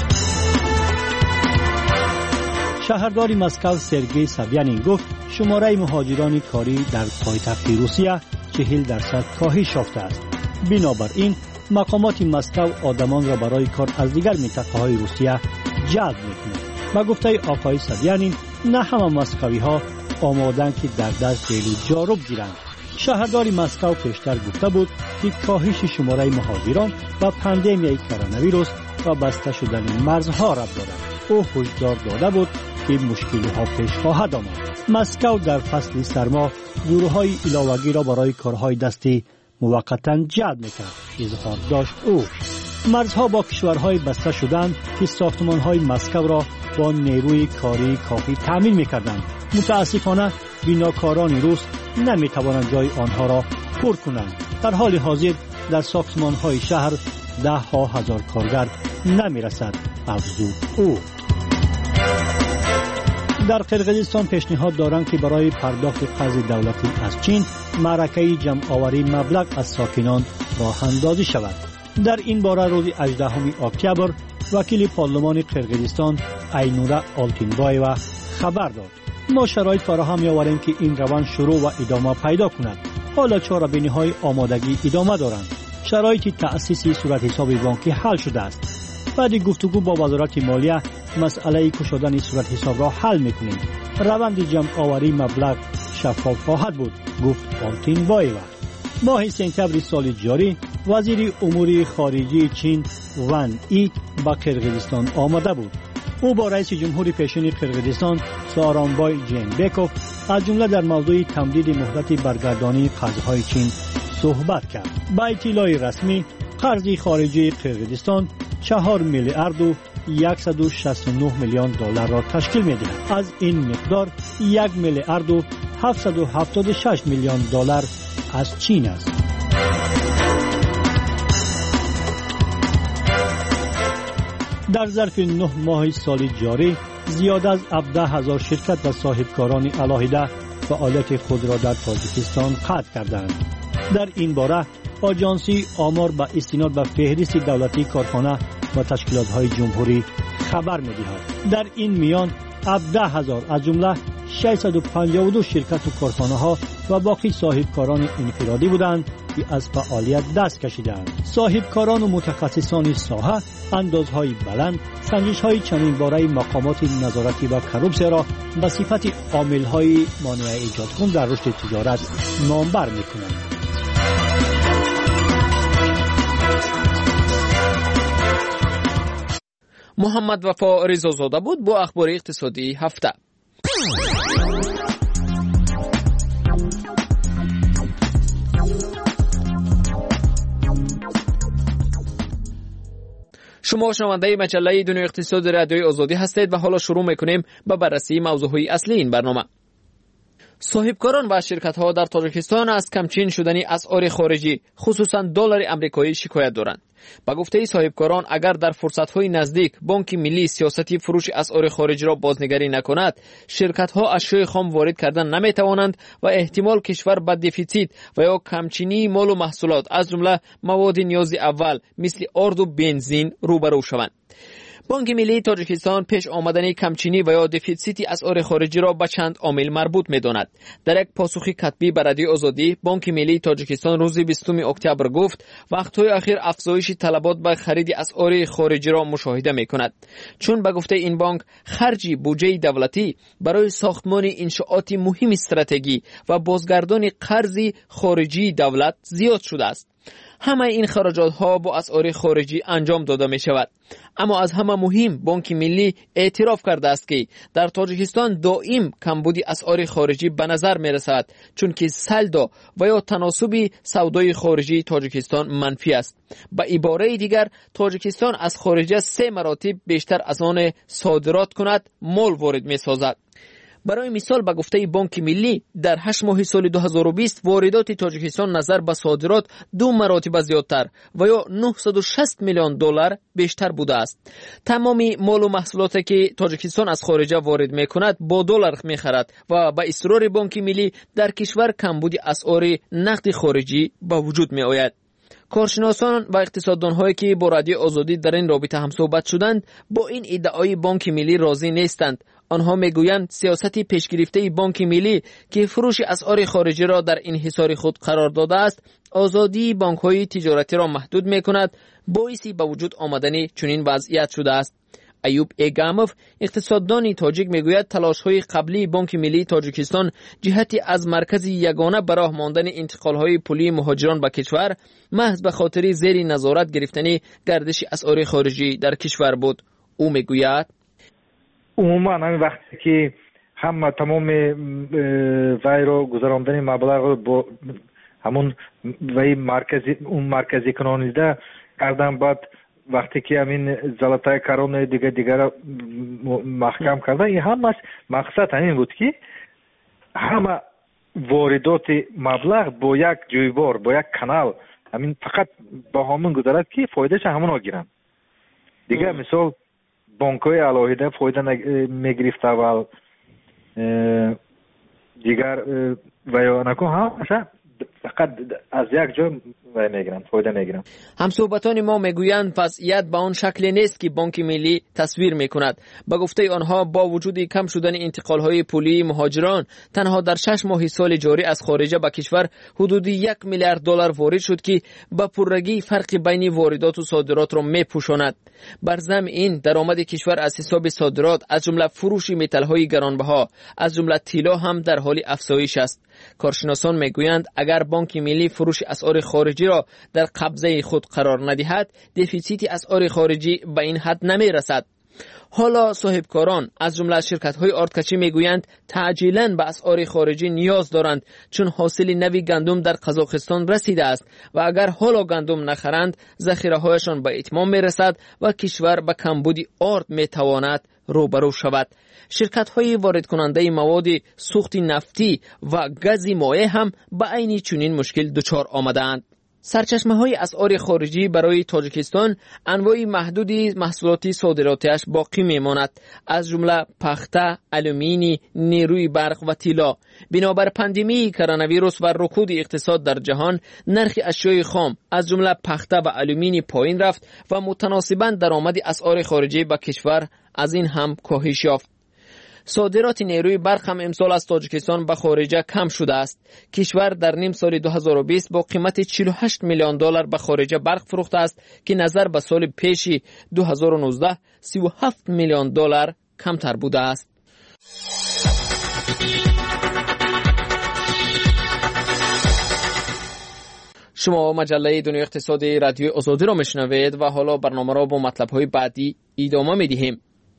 شهردار مسکو سرگئی سابیانین گفت شماره مهاجران کاری در پایتخت روسیه چهل درصد کاهش یافته است. بنابراین مقامات مسکو آدمان را برای کار از دیگر منطقه‌های روسیه جلب می‌کنند. با گفته آقای سابیانین نه همه مسکوی ها آمادند که در دست دیلو جارب گیرند. شهردار مسکو پیشتر گفته بود که کاهش شماره مهاجران و پاندمی کرونا ویروس و بسته شدن مرزها ربط دارد. او هشدار داده بود که مشکلی ها پیش خواهد آمد. مسکو در فصل سرما گروه‌های علاوگی را برای کارهای دستی موقتا جلب می‌کرد. اظهار داشت او. مرزها با کشورهای بسته شدند که ساختمان‌های مسکو را با نیروی کاری کافی تامین می‌کردند. متاسفانه بناکاران روس نمی‌توانند جای آنها را پر کنند. در حال حاضر در ساختمان‌های شهر ده ها هزار کارگر نمی‌رسد. افزود او. در قرقیزستان پیشنهاد دارند که برای پرداخت قرض دولتی از چین معرکه جمع‌آوری مبلغ از ساکنان راه اندازی شود. در این باره روز هجدهم اکتبر وکیل پارلمان قرقیزستان اینورا آلتینبایوا خبر داد ما شرایط فراهم می‌آوریم که این روند شروع و ادامه پیدا کند. حالا چاره‌بینی‌های آمادگی ادامه دارند. شرایط تأسیس صورت حساب بانکی حل شده است. بعد گفتگو با وزارت مالیه مسئله گشودن صورت حساب را حل می‌کنیم. روند جمع‌آوری مبلغ شفاف خواهد بود، گفت آلتینبایوا. ماه سپتامبر سال جاری وزیر امور خارجه چین وان ای به قرقیزستان آمده بود. او با رئیس جمهور پیشین قرقیزستان سارانبای جینبکوف از جمله در موضوع تمدید مهلت برگردانی قرضهای چین صحبت کرد. با اطلاع رسمی قرض خارجی قرقیزستان چهار میلیارد و صد و شصت و نه میلیون دلار را تشکیل می‌دهد. از این مقدار یک میلیارد و هفتصد و هفتاد و شش میلیون دلار از چین است. در ظرف نه ماه سال جاری زیاد از هفده هزار شرکت و صاحبکاران علاهده فعالیت خود را در تاجیکستان قطع کردند. در این باره آژانسی آمار با استناد به فهرست دولتی کارخانه و تشکیلات‌های جمهوری خبر می‌دهد. در این میان هفده هزار از جمله ششصد و پنجاه و دو شرکت و کارخانه‌ها و باقی صاحبکاران انفرادی بودند که از فعالیت دست کشیدند. صاحبکاران و متخصصان ساحه اندازهای بلند، سنجش‌های چنین باره مقامات نظارتی و کروپسیا را به صفت عامل‌های مانع ایجاد کن در رشد تجارت نامبر می‌کنند. محمد وفا رضازاده بود با اخبار اقتصادی هفته. شما شنونده مجله دنیای اقتصاد رادیوی آزادی هستید و حالا شروع میکنیم با بررسی موضوعهای اصلی این برنامه. صاحبکاران و شرکت‌ها در تاجیکستان از کمچین شدن اسعار خارجی خصوصا دلار آمریکایی شکایت دارند. با گفته صاحبکاران اگر در فرصت‌های نزدیک بانک ملی سیاستی فروش اسعار خارجی را بازنگری نکند، شرکت‌ها اشیاء خام وارد کردن نمی‌توانند و احتمال کشور به دفیسیت و یا کمچینی مال و محصولات از جمله مواد نیاز اول مثل آرد و بنزین روبرو شوند. بانک ملی تاجیکستان پیش آمدن کمچینی و یا دفیسیت اسعار خارجی را به چند عامل مربوط می‌داند. در یک پاسخ کتبی به رادیو آزادی، بانک ملی تاجیکستان روز بیستم اکتبر گفت وقت‌های اخیر افزایش طلبات به خرید اسعار خارجی را مشاهده می‌کند، چون به گفته این بانک خرج بودجه دولتی برای ساختمان انشاءات مهم استراتژی و بازگردان قرض خارجی دولت زیاد شده است. همه این خراجات ها با اسعار خارجی انجام داده می شود. اما از همه مهم بانک ملی اعتراف کرده است که در تاجیکستان دائم کمبود اسعار خارجی به نظر می رسد، چون که سلدا و یا تناسب سودای خارجی تاجیکستان منفی است. به عباره دیگر تاجیکستان از خارجه سه مراتب بیشتر از آن صادرات کند مال وارد می سازد. برای مثال به گفته بانک ملی در هشت ماه سال دو هزار و بیست واردات تاجیکستان نظر به صادرات دو مراتب زیادتر و یا نهصد و شصت میلیون دلار بیشتر بوده است. تمام مال و محصولاتی که تاجیکستان از خارجه وارد میکند با دلار میخرد و به اصرار بانک ملی در کشور کمبود اسعار نقد خارجی به وجود می آید. کارشناسان و اقتصاددان‌هایی که با رادیو آزادی در این رابطه هم صحبت شدند با این ادعای بانک ملی راضی نیستند. آنها میگویند سیاست پیشگرفته بانک ملی که فروش اسعار خارجی را در انحصار خود قرار داده است، آزادی بانک‌های تجارتی را محدود می‌کند، باعث به وجود آمدن چنین وضعیت شده است. ایوب ایگاموف اقتصاددان تاجیک میگوید تلاش‌های قبلی بانک ملی تاجیکستان جهتی از مرکز یگانه برای ماندن انتقال‌های پولی مهاجران به کشور محض به خاطر زیر نظارت گرفتن گردش اسعار خارجی در کشور بود. او میگوید عموما همین وقتی که هم تمام وای را گذراندن مبلغ با همون وای مرکزی اون مرکزی کنانیده کردن، بعد وقتی که همین زلطای کرون دیگه دیگه را محکم کردن، این همش مقصد همین بود که همه واردات مبلغ با یک جویبار با یک کانال همین فقط با همون گذرد که فایدهش همون ها گیرن دیگه. مثال بانک‌های علاهیده فایده میگرفت اول دیگر و یا نکن هم فقط از یک جا میگیرن فایده میگیرن. همصحبتان ما میگویند وضعیت به آن شکل نیست که بانک ملی تصویر میکند. با گفته آنها با وجود کم شدن انتقال‌های پولی مهاجران تنها در شش ماه سال جاری از خارجه به کشور حدود یک میلیارد دلار وارد شد که با پررگی فرق بین واردات و صادرات را میپوشاند. بر ضمن این درآمد کشور از حساب صادرات از جمله فروش متال‌های گرانبها از جمله طلا هم در حال افزایش است. کارشناسان میگویند اگر بانک ملی فروش اسعار خارجی را در قبضه خود قرار ندهد، دفیسیت اسعار خارجی به این حد نمی رسد. حالا صاحبکاران از جمله شرکت‌های آردکچی میگویند تعجیلاً به اسعار خارجی نیاز دارند، چون حاصل نوی گندم در قزاقستان رسیده است و اگر حالا گندم نخرند ذخیره‌هایشان به اتمام میرسد و کشور به کمبود آرد میتواند روبرو شود. شرکت‌های وارد کننده مواد سوخت نفتی و گاز مایع هم به عین چنین مشکل دچار آمدند. سرچشمه‌های اسعار خارجی برای تاجیکستان انواع محدودی محصولات صادراتیش باقی میماند، از جمله پخته، آلومینی، نیروی برق و طلا. بنابر پاندمی کرونا ویروس و رکود اقتصاد در جهان، نرخ اشیاء خام از جمله پخته و آلومینی پایین رفت و متناسباً درآمد اسعار خارجی به کشور از این هم کاهش یافت. صادرات نیروی برق هم امسال از تاجیکستان به خارجه کم شده است. کشور در نیم سال دو هزار و بیست با قیمت چهل و هشت میلیون دلار به خارجه برق فروخته است که نظر به سال پیش دو هزار و نوزده سی و هفت میلیون دلار کمتر بوده است. شما مجله دنیای اقتصادی رادیو آزادی را میشنوید و حالا برنامه را با مطلب‌های بعدی ادامه می‌دهیم.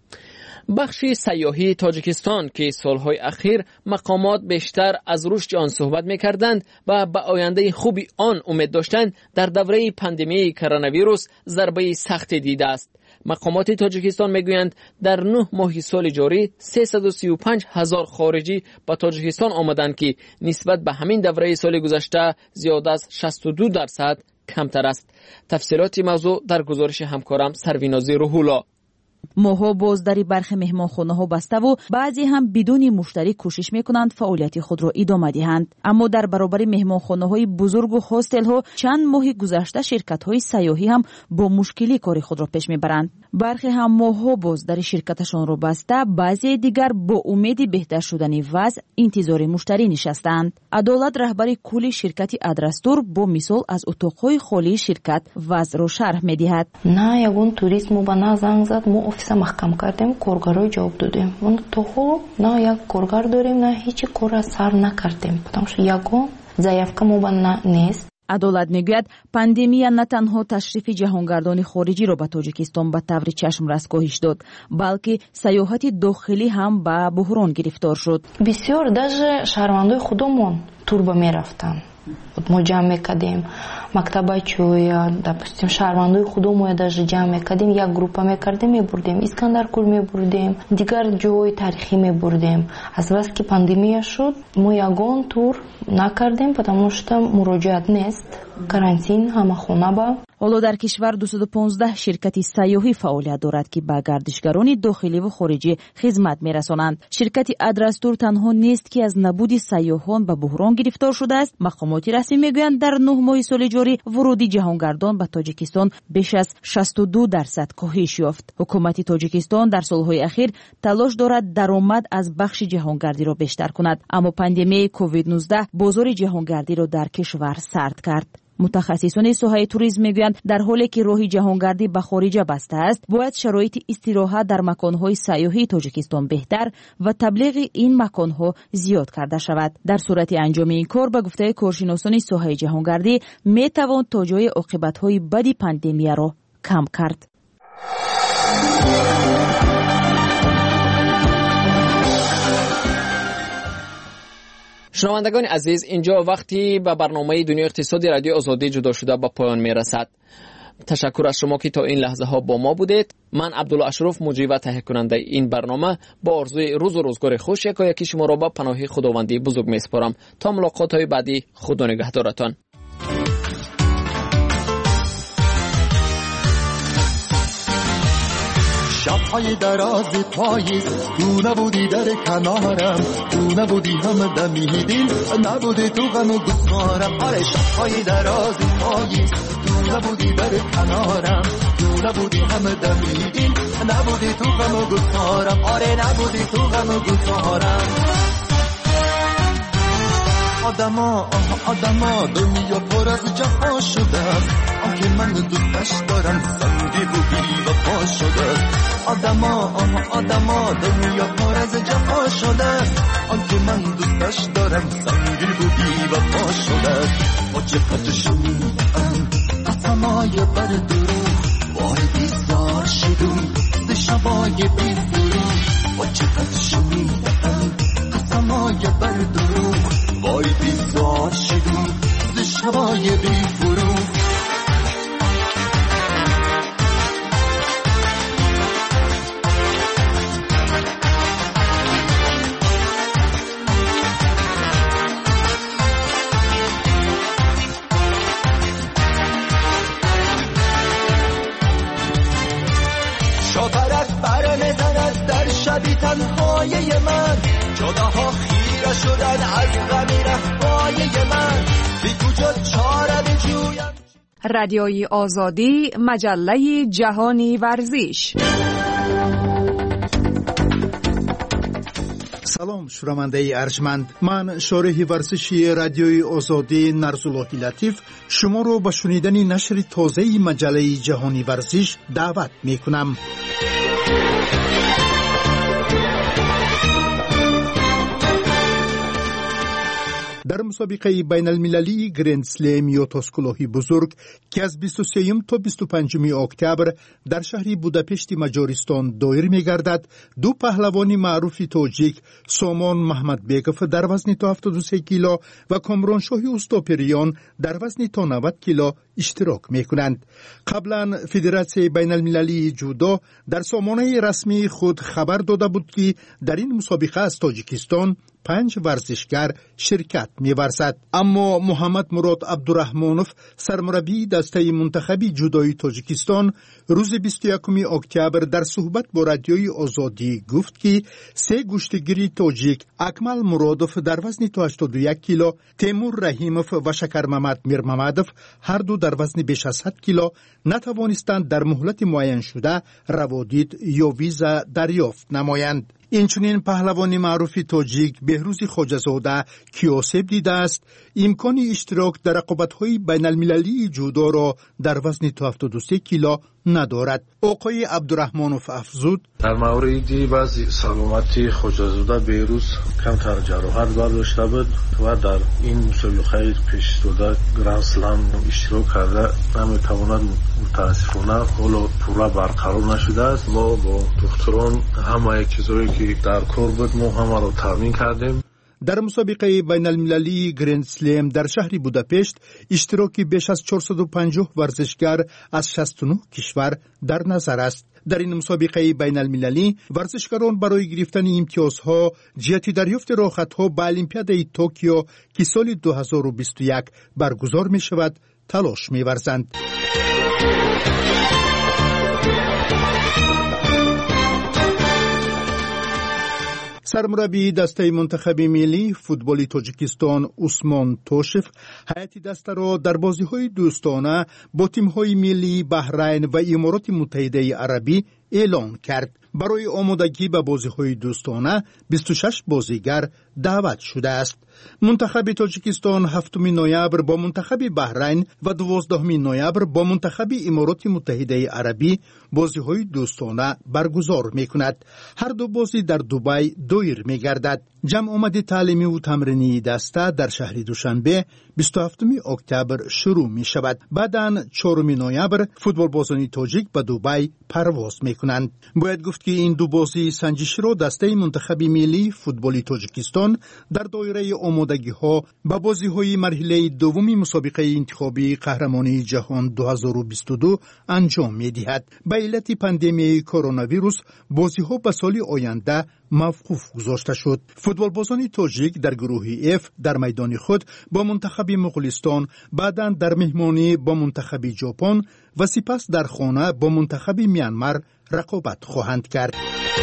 بخش سیاحی تاجیکستان که سالهای اخیر مقامات بیشتر از رشد آن صحبت می‌کردند و به آینده خوبی آن امید داشتند، در دوره پاندمی کرونا ویروس ضربه سختی دیده است. مقامات تاجیکستان میگویند در نه ماه سال جاری سیصد و سی و پنج هزار خارجی به تاجیکستان آمدند که نسبت به همین دوره سال گذشته زیاد از شصت و دو درصد کمتر است. تفصیلات موضوع در گزارش همکارم سروینازی روح‌الله. ماها باز در برخی مهمانخانه ها بسته و بعضی هم بدون مشتری کوشش میکنند فعالیت خود را ادامه دهند. اما در برابر مهمانخانه های بزرگ و هاستل ها چند ماه گذشته شرکت های سیاحی هم با مشکلی کار خود را پیش میبرند. برخی هم ماها باز در شرکتشان را بسته، بعضی دیگر با امید بهتر شدن وضع انتظار مشتری نشستند. عدالت رهبر کل شرکت ادرستور با مثال از اتاقهای خالی شرکت وضع را شرح میدهد. نه یگون توریسم با نه زنگ زد، ما офис محکم کردیم، کارگرای جواب دادیم. اون تو خو نه یک کارگر داریم نه هیچ کار سر نکردیم. потому что یگون заявка ما با نیست. عدالت میگوید پاندمی نه تنها تشریف جهانگردان خارجی را به تاجیکستان به طور چشم رس کاهش داد، بلکه سیاحت داخلی هم به بحران گرفتار شد. بسیار даже شهروندای خودمون тур ба мерафтан. Вот мы ҷамъ мекардем мактабачӯ я допустим шаҳрвандои худумон я даже ҷамъ мекардем, як группа мекардем, мебурдем Искандаркӯл, мебурдем дигар ҷойҳои таърихӣ, мебурдем. аз вақте ки пандемия шуд мо ягон тур накардем, потому что муроҷиат нест, карантин, ҳама хона ба. ҳоло дар кишвар дуюз و پانزده ширкати сайёҳӣ фаъолият дорад ки ба гардишгарони дохилӣ ва хориҷӣ хизмат мерасонанд. ширкати адрастур танҳо нест ки аз набуди сайёҳон ба буҳрон гирифтор шудааст. мақомоти расмӣ мегӯянд дар нӯҳ моҳи соли ҷорӣ вуруди ҷаҳонгардон ба тоҷикистон беш аз шасту ду дарсад коҳиш ёфт. ҳукумати тоҷикистон дар солҳои ахир талош дорад даромад аз бахши ҷаҳонгардиро бештар кунад, аммо пандемияи ковид нуздаҳ бозори ҷаҳонгардиро дар кишвар сард кард. متخصصان соҳаи туризм мегӯянд дар ҳоле ки роҳи ҷаҳонгардӣ ба хориҷа баста аст, бояд шароити истироҳат дар маконҳои сайёҳии тоҷикистон беҳтар ва таблиғи ин маконҳо зиёд карда шавад. дар сурати анҷоми ин кор ба гуфтаи коршиносони соҳаи ҷаҳонгардӣ метавон то ҷои оқибатҳои бади пандемияро кам кард. شنوندگان عزیز، اینجا وقتی به برنامه دنیای اقتصادی رادیو آزادی جدا شده به پایان میرسد. تشکر از شما که تا این لحظه ها با ما بودید. من عبدالله اشرف مجری و تهیه کننده این برنامه با آرزوی روز و روزگار خوش یکا یکی شما را به پناه خداوندی بزرگ میسپارم. تا ملاقات های بعدی، خدا نگهدارتان. شب‌های دراز پاییز تو نبودی در کنارم، تو نبودی هم دمیدین، نبودی تو غم و گسارم. آره شب‌های دراز پاییز تو نبودی در کنارم، تو نبودی هم دمیدین، نبودی تو غم و گسارم. آره نبودی تو غم و گسارم. آدما آه آدما دنیا پر از جفا شده است، آنکه من دوستش دارم سنگی و بی وفا شده است. آدما آه آدما دنیا پر از جفا شده است، آنکه من دوستش دارم سنگی و بی وفا شده است. با چقدر شنیدم قسمای بر دروغ، وای بیزار شدم ز شبای بی دروغ. با چقدر شنیدم قسمای بر دروغ، وای بیزار شدم ز شبای بی فروغ. شاپرک بر میزند در شبی تنهای من، جداها خیره شدن از غمی رفای من. بی کجا چاره بجویم. رادیوی آزادی، مجله جهانی ورزش. سلام شنونده ارجمند، من شارح ورزشی رادیوی آزادی نرزالله لطیف شما رو به شنیدن نشر تازه مجله جهانی ورزش دعوت می کنم. در مسابقه بین المللی گرند سلم یا تاسکلاهی بزرگ که از بیست و سه تا بیست و پنج اکتبر در شهر بوداپشت مجارستان دایر می گردد، دو پهلوان معروف تاجیک سامان محمد بیگف در وزن تا هفتاد و سه کیلو و کامرانشاه اوستاپریان در وزن تا نود کیلو اشتراک می کنند. قبلا فدراسیون بین المللی جودو در سامانه رسمی خود خبر داده بود که در این مسابقه از تاجیکستان پنج ورزشگر شرکت می‌ورزد. اما محمد مراد عبدالرحمانوف سرمربی دسته منتخبی جودوی تاجیکستان روز بیست و یکم اکتبر در صحبت با رادیوی آزادی گفت که سه گشتگیری تاجیک اکمل مرادوف در وزن تا هشتاد و یک کیلو، تیمور رحیموف و شکر محمد میرممدوف هر دو در وزن بیش از صد کیلو نتوانستند در مهلت معین شده روادید یا ویزا دریافت نمایند. اینچنین پهلوان معروف تاجیک بهروز خواجه‌زاده کیاسب دیده است امکان اشتراک در رقابت‌های بین المللی جودو را در وزن تا هفتاد و سه کیلو ندارد. آقای عبدالرحمانوف افزود در موردی بعضی سلامتی خواجه‌زاده بهروز کمتر جراحت برداشته بود و در این مسابقه پیش داده گرند سلم اشتراک کرده نمیتواند، متاسفانه حالا پورا برقرار نشده است. ما با دکتران همه چیزایی که در کار بود ما همه را تامین کردیم. در مسابقه بین المللی گرند سلم در شهر بوداپشت اشتراکی بیش از چهارصد و پنجاه ورزشگر از شصت و نه کشور در نظر است. در این مسابقه بین المللی ورزشکاران برای گرفتن امتیازها جهت دریافت راحت‌ها به المپیاد توکیو که سال دو هزار و بیست و یک برگزار می شود تلاش می ورزند. سرمربی دسته منتخب ملی فوتبال تاجیکستان عثمان توشف هیئت دسته را در بازی‌های دوستانه با تیم‌های ملی بحرین و امارات متحده عربی اعلان کرد. برای آمادگی به بازی‌های دوستانه بیست و شش بازیگر دعوت شده است. منتخب تاجیکستان هفتم نوامبر با منتخب بحرین و دوازدهم نوامبر با منتخب امارات متحده عربی بازی‌های دوستانه برگزار می‌کند. هر دو بازی در دبی دایر می‌گردد. جمع آمد تعلیمی و تمرینی دسته در شهر دوشنبه بیست و هفتم اکتبر شروع می‌شود. بعداً چهارم نوامبر فوتبال بازان تاجیک به دبی پرواز می‌کنند. باید گفت که این دو بازی سنجشی را دسته منتخب ملی فوتبال تاجیکستان در دایره آمادگی‌ها به بازی‌های مرحله دوم مسابقه انتخابی قهرمانی جهان دو هزار و بیست و دو انجام می‌دهد. به علت پاندمی کرونا ویروس بازی‌ها به سال آینده موقوف گذاشته شد. فوتبال بازان تاجیک در گروه اف در میدان خود با منتخب مغولستان، بعداً در مهمانی با منتخب ژاپن و سپس در خانه با منتخب میانمار رقابت خواهند کرد.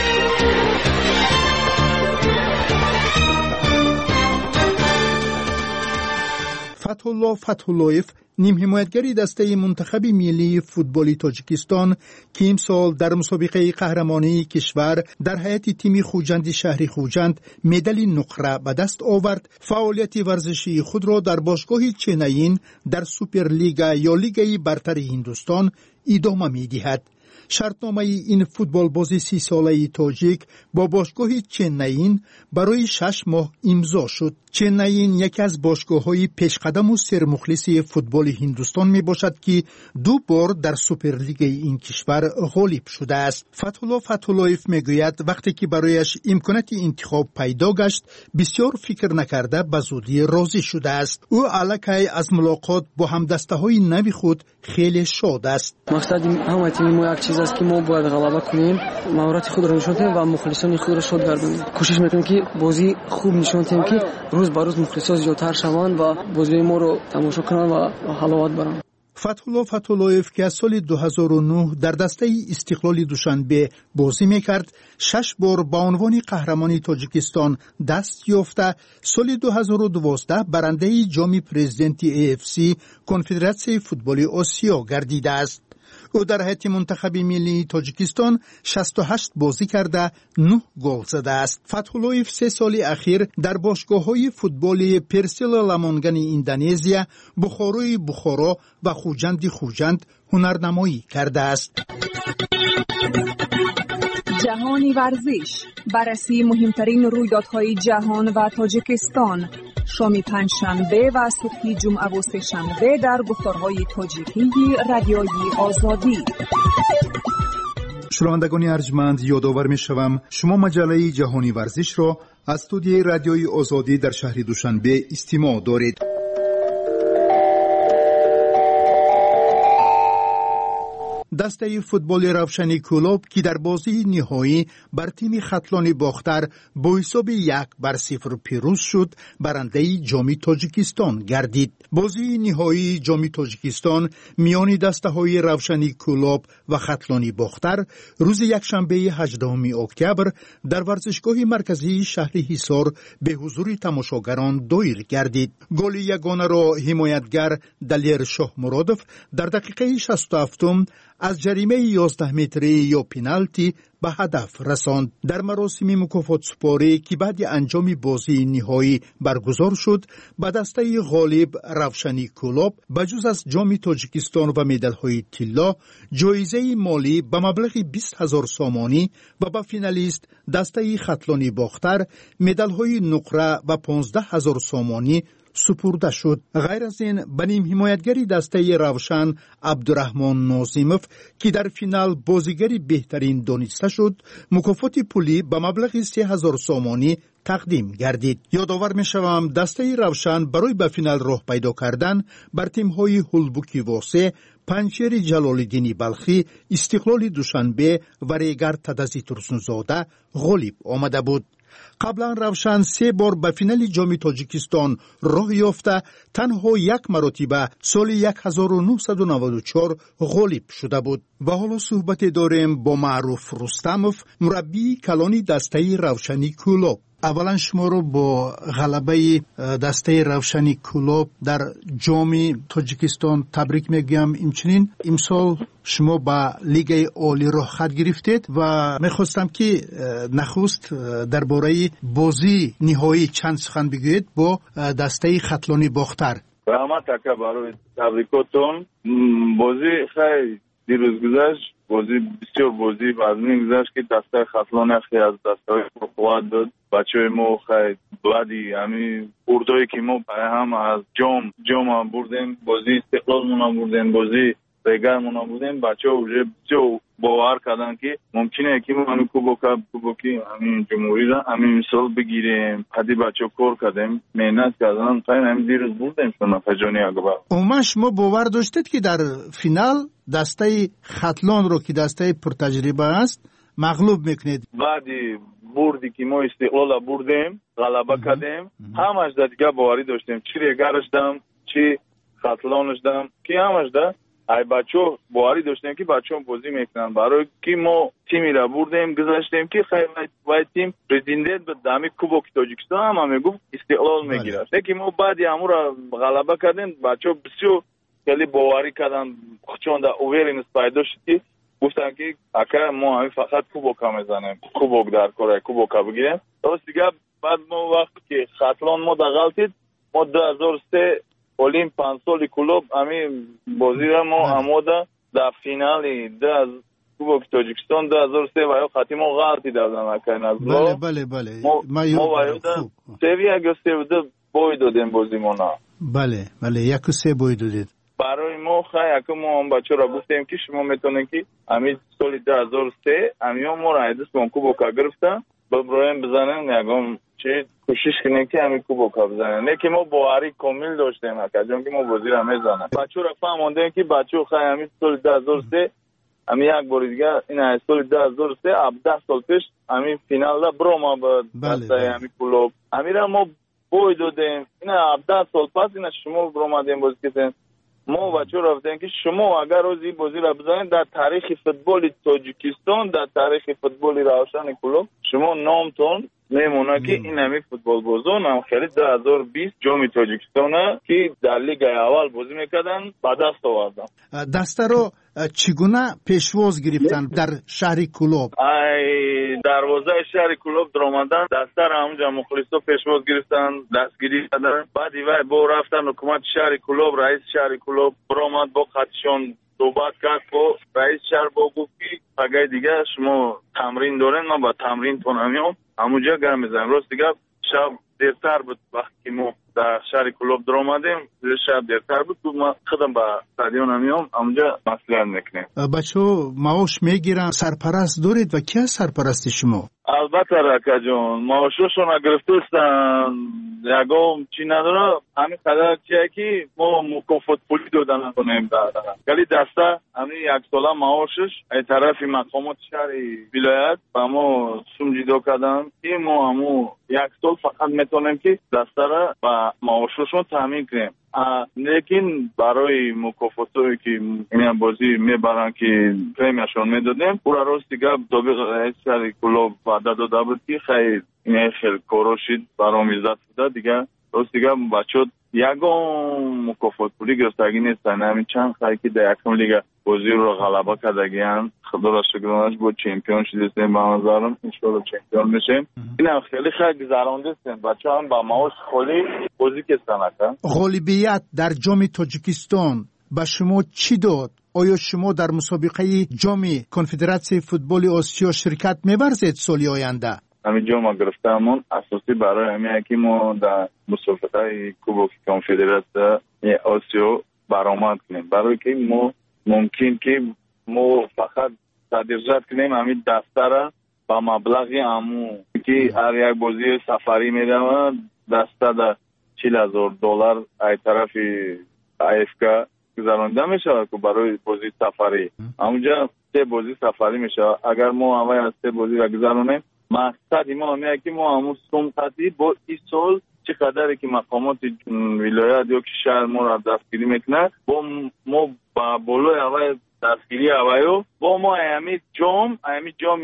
فتح‌الله فتح‌اللهیف نیم حمایتگری دسته منتخب ملی فوتبال تاجیکستان که امسال در مسابقه قهرمانی کشور در هیئت تیم خوجند شهر خوجند مدال نقره به دست آورد، فعالیت ورزشی خود را در باشگاه چنین در سوپر لیگ یا لیگ برتر هندوستان ادامه می‌دهد. شرطنامه این فوتبال بازی سی ساله تاجیک با باشگاه چنین برای شش ماه امضا شد. چنین یکی از باشگاه‌های پیشقدم و سرمخلص فوتبال هندوستان می باشد که دو بار در سوپر لیگ این کشور غالب شده است. فتح‌الله فتح‌اللهیف میگوید وقتی که برایش امکانات انتخاب پیدا گشت بسیار فکر نکرده به زودی راضی شده است. او علاقه از ملاقات با همدسته‌های نوی خود خیلی شاد است. مقصد همه تیم ما یک چیز است که ما باید غلبه کنیم، مهارت خود را نشون دهیم و مخلصان خود را شاد گردانیم. کوشش میکنیم که بازی خوب نشون دهیم که روز به روز مخلصان زیادتر شوند و بازی ما رو تماشا کنند و حلاوت برند. فتح‌الله فتح‌اللهیف که از سال دو هزار و نه در دسته استقلال دوشنبه بازی میکرد، شش بار با عنوان قهرمانی تاجیکستان دست یافته، سال دو هزار و دوازده برنده جام پرزیدنتی ای اف سی کنفدراسیون فوتبال آسیا گردیده است. او در هیئت منتخب ملی تاجیکستان شصت و هشت بازی کرده نه گل زده است. فتح‌اللهیف سه سال اخیر در باشگاه‌های فوتبال پرسل لامونگن اندونزیا، بخاروی بخارا و خوجند خوجند هنرنمایی کرده است. جهانی ورزش، بررسی مهمترین رویدادهای جهان و تاجیکستان، شام پنجشنبه و صبح جمعه و سه شنبه در گفتارهای تاجیکی رادیوی آزادی. شنوندگان ارجمند، یادآور می‌شوم شما مجله جهانی ورزش را از استودیوی رادیوی آزادی در شهر دوشنبه استماع دارید. دسته فوتبال روشنی کلوب که در بازی نهایی بر تیم خطلان باختر با حساب یک بر صفر پیروز شد، برنده جام تاجیکستان گردید. بازی نهایی جام تاجیکستان میان دسته های روشنی کلوب و خطلان باختر روز یکشنبه هجدهم اکتبر در ورزشگاه مرکزی شهر حصار به حضور تماشاگران دایر گردید. گل یگانه را حمایتگر دلیر شاه مرادف در دقیقه شصت و هفت از جریمه یازده متری یا پنالتی به هدف رساند. در مراسم مکافات سپاری که بعد انجام بازی نهایی برگزار شد، به دسته غالب روشنی کلوب بجز از جام تاجیکستان و مدال‌های طلا، جایزه مالی به مبلغ بیست هزار سامانی و به فینالیست دسته خطلانی باختر مدال‌های نقره و پانزده هزار سامانی سپرده شد. غیر از این بنیم حمایتگری دسته روشن عبدالرحمن نازیموف که در فینال بازیگری بهترین دانسته شد، مکافات پولی به مبلغ سه هزار سامانی تقدیم گردید. یادآور می شوم دسته روشن برای به فینال راه پیدا کردن بر تیم‌های هلبوکی واسه، پنجشیر جلال‌الدین بلخی، استقلال دوشنبه و ریگر تدزی ترسونزاده غالب آمده بود. قبلا روشن سه بار به فینال جام تاجیکستان راه یافته تنها یک مرتبه سال هزار و نهصد و نود و چهار غالب شده بود. و حالا صحبت داریم با معروف رستموف، مربی کلانی دسته روشنی کلوب. اولا شما رو با غلبه دسته روشنی کلوب در جام تاجیکستان تبریک میگم. همچنین امسال شما با لیگ عالی را خط گرفتید و میخواستم که نخست درباره بازی نهایی چند سخن بگویید با دسته خطلانی باختر. رحمت تکه برای تبریکاتون. بازی خیلی دیروز گذشت، بازی بسیار بازی وزنی گذشت که دسته خطلان خیلی از دسته های قوت داد. بچه های ما خیلی بلدی همین اردایی که ما برای هم از جام جام هم بردیم، بازی استقلال مون بردیم، بازی ریگر مون بردیم. بچه ها بسیار باور کردن که ممکنه که ما همین کوبوکا کوبوکی همین جمهوری را همین مثال بگیریم. حدی بچه ها کار کردیم، محنت کردن، خیلی همین دیروز بردیم شما فجانی اگبر. اوما شما باور داشتید که در فینال دسته خطلان رو که دسته پرتجربه است مغلوب میکنید؟ بعدی بردی که ما استقلال بردیم، غلبه کردیم، همش در دیگه باوری داشتیم. چی ریگرش دم، چی خطلانش دم، که همش ده ای بچه ها باوری داشتیم که بچه ها بازی میکنن. برای که ما تیمی را بردیم گذاشتیم که خیلی باید تیم پرزیدنت به دامی کوبوک تاجیکستان هم میگفت استقلال میگیره. لیکن ما بعدی همون را غلبه کردیم. بچه ها بسیار خیلی باوری کردن، چون در اوورینس پیدا شد که گفتن که اگر ما همین فقط کوبوکا میزنیم، کوبوک در کاره کوبوکا بگیریم. درست دیگه بعد ما وقتی که خطلان ما دغلطید، ما دو هزار و سه اولیم پنج سالی کلوب همین بازی را ما آماده در فینالی ده کوبوک تاجیکستان دو هزار و سه و یا خطی ما غلطی دادن اکرین از بله بله بله ما ما وایده سوی اگه سوی ده بای دادیم بازی مونا. بله بله یک و سه بای دادید. برای ما خیلی که ما هم بچه را گفتیم که شما میتونید که همین سال دو هزار و سه همین ما را ایدست با کوبوکا گرفتن ببرایم بزنن نگم چه کوشش کنیم که همین کوبوکا بزنن. نه که ما باوری کامل داشتیم اکا جون که ما بازی را میزنن. بچه را فهموندیم که بچه خیلی همین سال دو هزار و سه همین یک بار دیگه این سال دو هزار و سه هفده سال پیش همین فینال را برو ما با دسته همین کلوب همین را ما بای دادیم. این هفده سال پس این شما برو ما دیم بازی کردیم. ما بچه رفتیم که شما اگر روزی بازی را بزنید در تاریخ فوتبال تاجیکستان، در تاریخ فوتبال روشن کلوب شما نامتون میمونه که این همی فوتبال بازان هم خیلی دو هزار و بیست جام تاجیکستان که در لیگ اول بازی میکردن با دست آوردن. دسته رو چگونه پیشواز گرفتن در شهر کلوب؟ ای دروازه شهر کلوب در آمدن دسته رو همونجا مخلصا پیشواز گرفتن، دستگیری کردن. بعد ایوه با رفتن حکومت شهر کلوب، رئیس شهر کلوب برآمد با خطشان صحبت کرد با رئیس شهر، با گفت که اگه دیگه شما تمرین دارین ما با تمرین تون همیام همونجا گرم میزنیم. راست دیگه شب دیرتر بود وقتی که ما در شهر کلوب در آمدیم، شب دیرتر بود تو ما خودم با استادیون همیام همونجا مسئولیت میکنیم. بچه معاش میگیرن، سرپرست دارید و کی سرپرست شما؟ البته رکا جون معاششون گرفتستن یکم چی نداره همین قدر چیه که ما مکافات پولی دادن کنیم دادن ولی دسته همین یک ساله معاشش ای طرف مقامات شهر ولایت با ما سمجیدو کردن که ما همو یک سال فقط میتونیم که دسته را با معاششون تامین کنیم. لیکن برای مکافاتی که این بازی میبرن که پریمیشون میدادیم پورا روز دیگه دوباره رئیس شهر کلوب وعده داده بود که خیلی این خیلی کاروشید برام عزت بوده دیگه روز دیگه بچه یکم مکافات پولی گرفتگی نیستن. همین چند خیلی که در یکم لیگ بازی رو غلبه کردگیان خدا را شکرانش بود چمپیون شدیستیم با منظرم انشاءالله چمپیون میشیم. این هم خیلی خیلی گذراندستیم بچه هم با معاش خالی بازی کستن اکن. غالبیت در جام تاجیکستان به شما چی داد؟ آیا شما در مسابقه جام کنفدراسیون فوتبال آسیا شرکت می‌ورزید سالی آینده؟ همین جام گرفتمون اساسی برای همین که ما در مسابقه کوبک کنفدراسیون آسیا برآمد کنیم برای که ما ممکن که ما فقط تدریجات کنیم همین دسته را با مبلغی همو که هر یک بازی سفری میدم دسته در چهل هزار دلار ای طرف آی اف کا گذرانده میشه که برای بازی سفری همونجا سه بازی سفری میشه. اگر ما همه از سه بازی را گذرانیم مقصد ما همه که ما همون سمقتی با این سال چقدر که مقامات ولایت یا که شهر ما را دستگیری میکنه با ما با بالای اول دستگیری اوایو با ما همین جام همین جام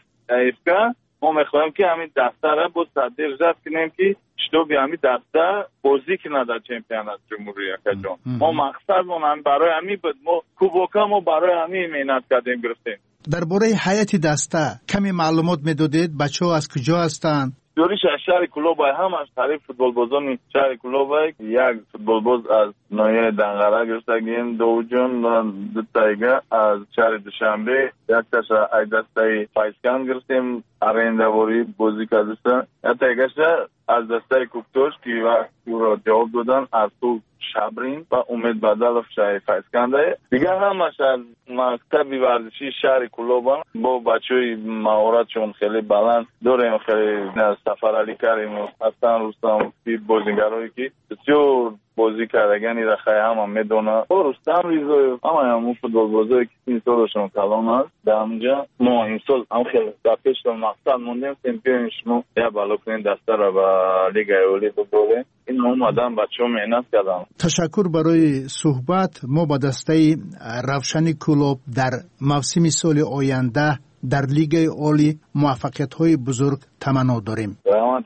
افکا ما میخوایم که همین دسته را با صدر رفت کنیم که شتو بی همین دسته بازی کنه در چمپیونات جمهوری جام. ما مقصد ما هم برای همین بود ما کوبوکا ما برای همین مهنت کردیم گرفتیم. درباره حیات دسته کمی معلومات میدادید؟ بچه ها از کجا هستند؟ دوریش از شهر کلوب هم از طریق فوتبال بازان شهر کلوب یک فوتبال باز از نایه دنگره گرفتگیم دو جون و دو تایگه از شهر دوشنبه یک تاش ای دسته فایسکان گرفتیم ارندواری بازی کردستن یک تایگه از دسته کوکتوش که وقت او را جواب دادن از تو شبرین و امید بدل شهر فایسکنده دیگه همش از مکتب ورزشی شهر کلوبان با بچه های مهارتشون خیلی بلند داریم. خیلی سفر علی کریم و حسن رستم بازیگرایی که بسیار بازی کردگانی را خیلی هم هم میدونه با رستم ریزوی همه همون فوتبال بازی که این سالشون کلام هست در همونجا ما این سال هم خیلی در پیش در مقصد موندیم سمپیون شما یا بالا کنین دسته را با لیگ اولی ببریم. این هم آدم بچه ها مهنت کردم. تشکر برای صحبت. ما با دسته روشن کلوب در موسم سال آینده در لیگ عالی موفقیت های بزرگ تمنا داریم.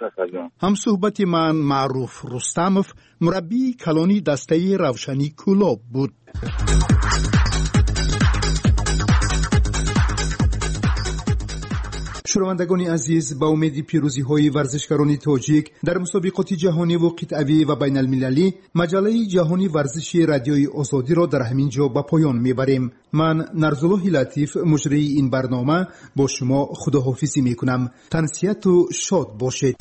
هم صحبت من معروف رستموف مربی کلانی دسته روشنی کلوب بود. شنوندگان عزیز، با امید پیروزی های ورزشکاران تاجیک در مسابقات جهانی و قطعی و بین المللی مجله جهانی ورزشی رادیوی آزادی را در همین جا به پایان میبریم. من نرزالله لطیف مجری این برنامه با شما خداحافظی میکنم. تنسیت و شاد باشید.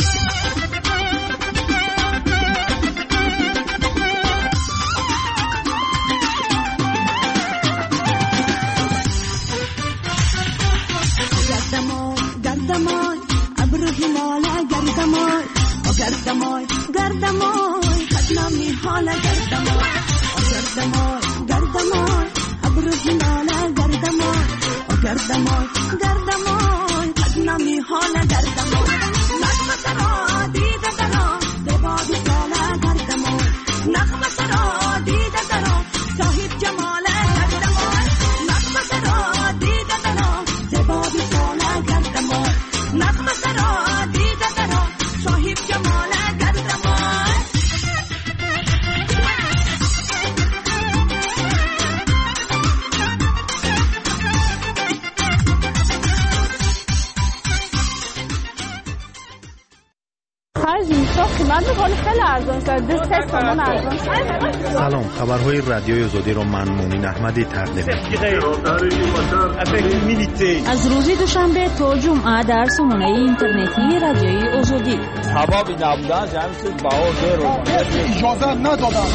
گردمای گردمای خدنامی حالا گردمای گردمای گردمای ابرو هلاله گردمای گردمای گردمای خدنامی حالا گردمای نغمه سرا دیده درا دبادی سالا گردمای نغمه سرا دیده درا صاحب جماله گردمای نغمه سرا دیده درا دبادی سالا گردمای نغمه سرا دیده درا هر زیستا قیمت میکنه خیلی ارزان شد. دو سه تومن ارزان شد. سلام، خبرهای رادیوی آزادی رو من مومین احمدی تقدیم از روز دوشنبه تا جمعه در سامانه اینترنتی رادیوی آزادی. حبابی نبودن جمعیت بها اجازه ندادن.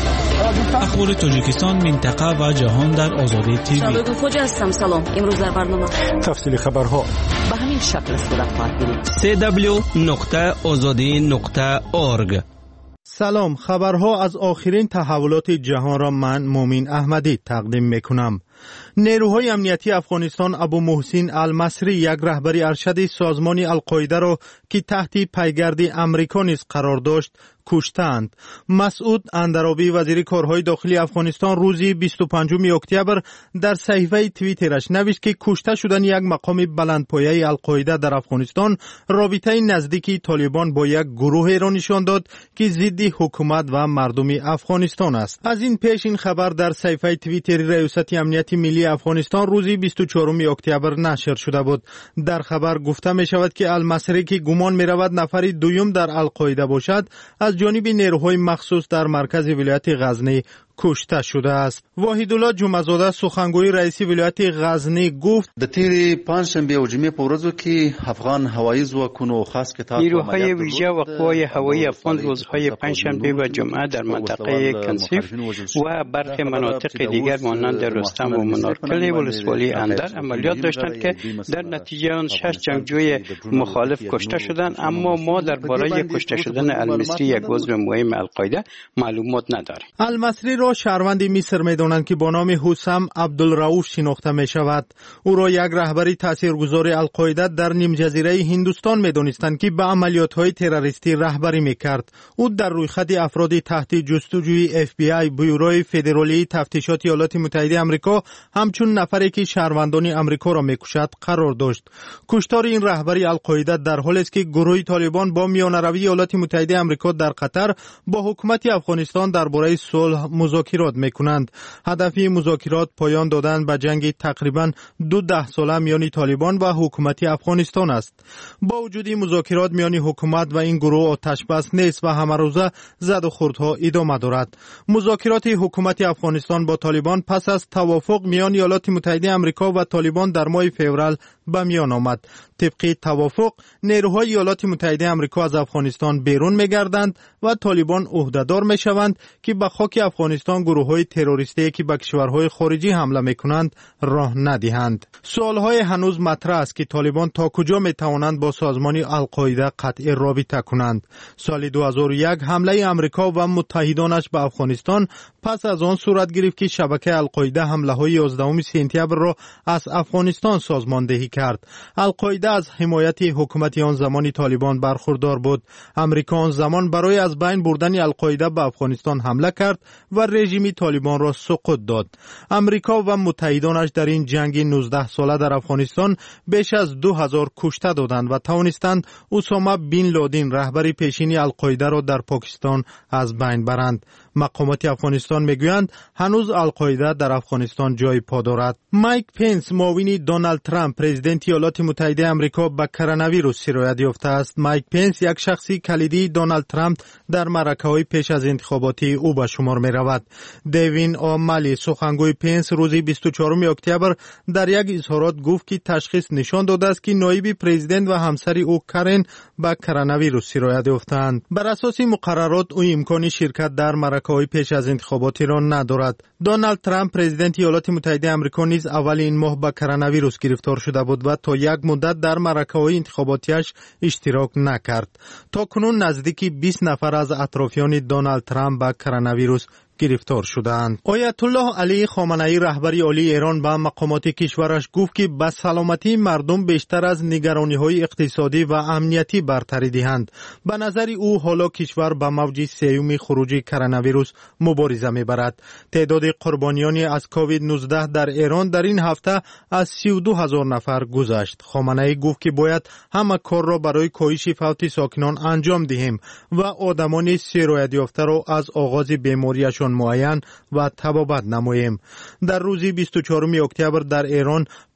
اخبار تاجیکستان، منطقه و جهان در آزادی تیوی. شبکه خوجا هستم. سلام. امروز در برنامه تفصیل خبرها به همین شکل صورت خواهد گرفت. سی دبلیو نقطه آزادی نقطه اورگ. سلام، خبرها از آخرین تحولات جهان را من مومین احمدی تقدیم میکنم. نیروهای امنیتی افغانستان ابو محسن المصری، یک رهبری ارشد سازمان القاعده را که تحت پیگرد امریکا نیز قرار داشت کشتند. مسعود اندرابی، وزیر کارهای داخلی افغانستان، روز بیست و پنجم اکتبر در صحیفه توییترش نوشت که کشته شدن یک مقام بلندپایه القاعده در افغانستان رابطه نزدیکی طالبان با یک گروه را نشان داد که ضد حکومت و مردم افغانستان است. از این پیش این خبر در صحیفه توییتری ریاست امنیت ملی افغانستان روز بیست و چهارم اکتبر نشر شده بود. در خبر گفته می شود که المصری که گمان می رود نفر دوم در القاعده باشد، از جانب نیروهای مخصوص در مرکز ولایت غزنی کشته شده است. واحدالله جمعه‌زاده، سخنگوی رئیس ولایت غزنی، گفت د تیری پنجشنبه او جمعه په ورځو کې افغان هوایي ځواکونو خاص کتاب نیروهای ویژه و قوای هوایی افغان روزهای پنجشنبه و جمعه در منطقه کنسیف و برخی مناطق دیگر مانند رستم و منارکل ولسوالی اندر عملیات داشتند که در نتیجه آن شش جنگجوی مخالف کشته شدند، اما ما درباره کشته شدن المصری، یک عضو مهم القاعده، معلومات نداریم. المصری را شهروند مصر می‌دانند که با نام حسام عبدالرؤوف شناخته می‌شود. او را یک رهبری تاثیرگذار القاعده در نیم جزیره هندوستان می‌دانستند که به عملیات‌های تروریستی رهبری می‌کرد. او در رویخط افراد تحت جستجوی اف بی آی، بیوروی فدرالی تفتیشات ایالات متحده آمریکا، همچون نفری که شهروندان آمریکا را می‌کشد قرار داشت. کشتار این رهبری القاعده در حالی است که گروه طالبان با میانروی ایالات متحده آمریکا در قطر با حکومت افغانستان درباره صلح مذاکرات میکنند. هدف مذاکرات پایان دادن به جنگ تقریبا دو ده ساله میان طالبان و حکومت افغانستان است. با وجود مذاکرات میان حکومت و این گروه آتش بس نیست و همه روزه زد و خوردها ادامه دارد. مذاکرات حکومت افغانستان با طالبان پس از توافق میان ایالات متحده آمریکا و طالبان در ماه فوریه به میان آمد. طبق توافق نیروهای ایالات متحده آمریکا از افغانستان بیرون میگردند و طالبان عهدهدار میشوند که به خاک افغانستان گروه‌های تروریستی که به کشورهای خارجی حمله میکنند راه ندهند. سوالهای هنوز مطرح است که طالبان تا کجا میتوانند با سازمان القاعده قطع رابطه کنند. سال دو هزار و یک حمله آمریکا و متحدانش به افغانستان پس از آن صورت گرفت که شبکه القاعده حمله‌های یازدهم سپتامبر را از افغانستان سازماندهی کرد. القاعده از حمایت حکومت آن زمانی طالبان برخوردار بود. آمریکا آن زمان برای از بین بردن القاعده به افغانستان حمله کرد و رژیم طالبان را سقوط داد. آمریکا و متحدانش در این جنگ نوزده ساله در افغانستان بیش از دو هزار کشته دادند و توانستند اسامه بن لادن، رهبر پیشین القاعده را در پاکستان از بین برند. مقامات افغانستان میگویند هنوز القاعده در افغانستان جای پا دارد. مایک پنس، معاون دونالد ترامپ پرزیدنت ایالات متحده آمریکا، به کرونا ویروس سرایت یافته است. مایک پنس یک شخصی کلیدی دونالد ترامپ در معرکه‌های پیش از انتخاباتی او به شمار می رود. دیوین آمالی، سخنگوی پنس، روز بیست و چهارم اکتبر در یک اظهارات گفت که تشخیص نشان داده است که نایب پرزیدنت و همسر او کارن به کرونا ویروس سرایت یافتند. بر اساس مقررات او امکان شرکت در معرکه‌های پیش از انتخاباتی را ندارد. دونالد ترامپ پرزیدنت ایالات متحده آمریکا نیز اول این ماه به کرونا ویروس گرفتار شده بود و تا یک مدت در معرکه‌های انتخاباتیش اشتراک نکرد. تا کنون نزدیک بیست نفر از اطرافیان دونالد ترامپ به کرونا ویروس گرفتار شدند. آیت الله علی خامنه‌ای، رهبر عالی ایران، به مقامات کشورش گفت که به سلامتی مردم بیشتر از نگرانی‌های اقتصادی و امنیتی برتری دهند. به نظر او حالا کشور به موج سوم خروج کرونا ویروس مبارزه می‌برد. تعداد قربانیان از کووید نوزده در ایران در این هفته از سی و دو هزار نفر گذشت. خامنه‌ای گفت که باید همه کار را برای کاهش فوت ساکنان انجام دهیم و آدمان سرایت یافته را از آغاز بیماریشان معین و تبابت نماییم. در روز بیست و چهارم اکتبر در ایران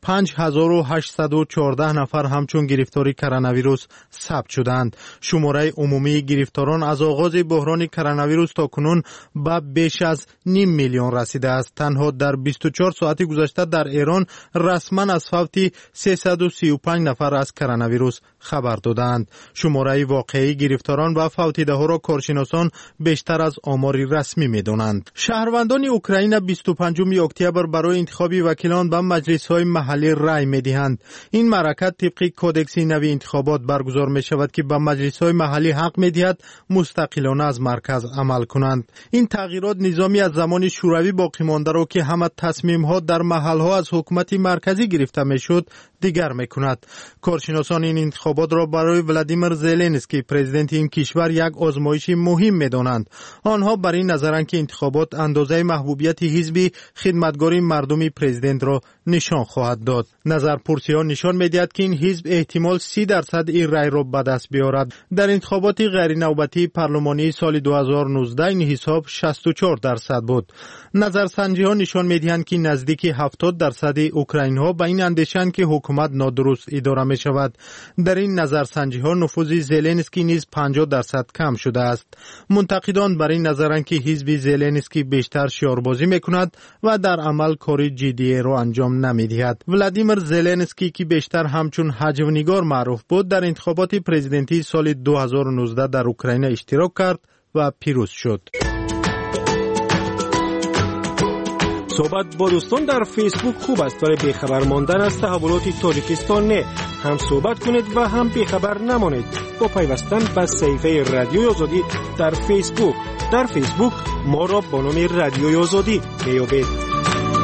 پنج هزار و هشتصد و چهارده نفر همچون گرفتاری کرونا ویروس ثبت شدند. شماره عمومی گرفتاران از آغاز بحران کرونا ویروس تا کنون به بیش از نیم میلیون رسیده است. تنها در بیست و چهار ساعت گذشته در ایران رسما از فوت سیصد و سی و پنج نفر از کرونا ویروس خبر دادند. شماره واقعی گرفتاران و فوتیده ها را کارشناسان بیشتر از آماری رسمی می‌دانند. شهروندان اوکراین بیست و پنجم اکتبر برای انتخاب وکیلان به مجلس‌های محلی رای می‌دهند. این معرکت طبق کودکس نوی انتخابات برگزار می‌شود که به مجلس‌های محلی حق می‌دهد مستقلانه از مرکز عمل کنند. این تغییرات نظامی از زمان شوروی باقی مانده را که همه تصمیم‌ها در محل‌ها از حکومت مرکزی گرفته می‌شد دیگر می‌کند. کارشناسان این انتخابات را برای ولادیمیر زلنسکی پرزیدنت این کشور یک آزمایش مهم می‌دانند. آنها بر این نظرند که انتخابات اندازه محبوبیت حزب خدمتگاری مردمی پرزیدنت را نشان خواهد داد. نظرپرسی‌ها نشان می‌دهد که این حزب احتمال سی درصد این رای را به دست بیاورد. در انتخابات غیر نوبتی پارلمانی سال دو هزار و نوزده این حساب شصت و چهار درصد بود. نظرسنجی‌ها نشان می‌دهند که نزدیک هفتاد درصد اوکراینی‌ها به این اندیشه‌اند که حکومت نادرست اداره می‌شود. در این نظرسنجی‌ها نفوذ زلنسکی نیز پنجاه درصد کم شده است. منتقدان بر این نظرند که حزب زلنسکی بیشتر شعاربازی می‌کند و در عمل کار جدی را انجام نمی‌دهد. ولادیمیر زلنسکی که بیشتر همچون هجونیگار معروف بود در انتخابات پرزیدنتی سال دو هزار و نوزده در اوکراین اشتراک کرد و پیروز شد. صحبت با دوستان در فیسبوک خوب است ولی بیخبر ماندن از تحولات تاجیکستان نه. هم صحبت کنید و هم بیخبر نمانید با پیوستن به صفحه رادیوی آزادی در فیسبوک. در فیسبوک ما را با نام رادیوی آزادی میابید.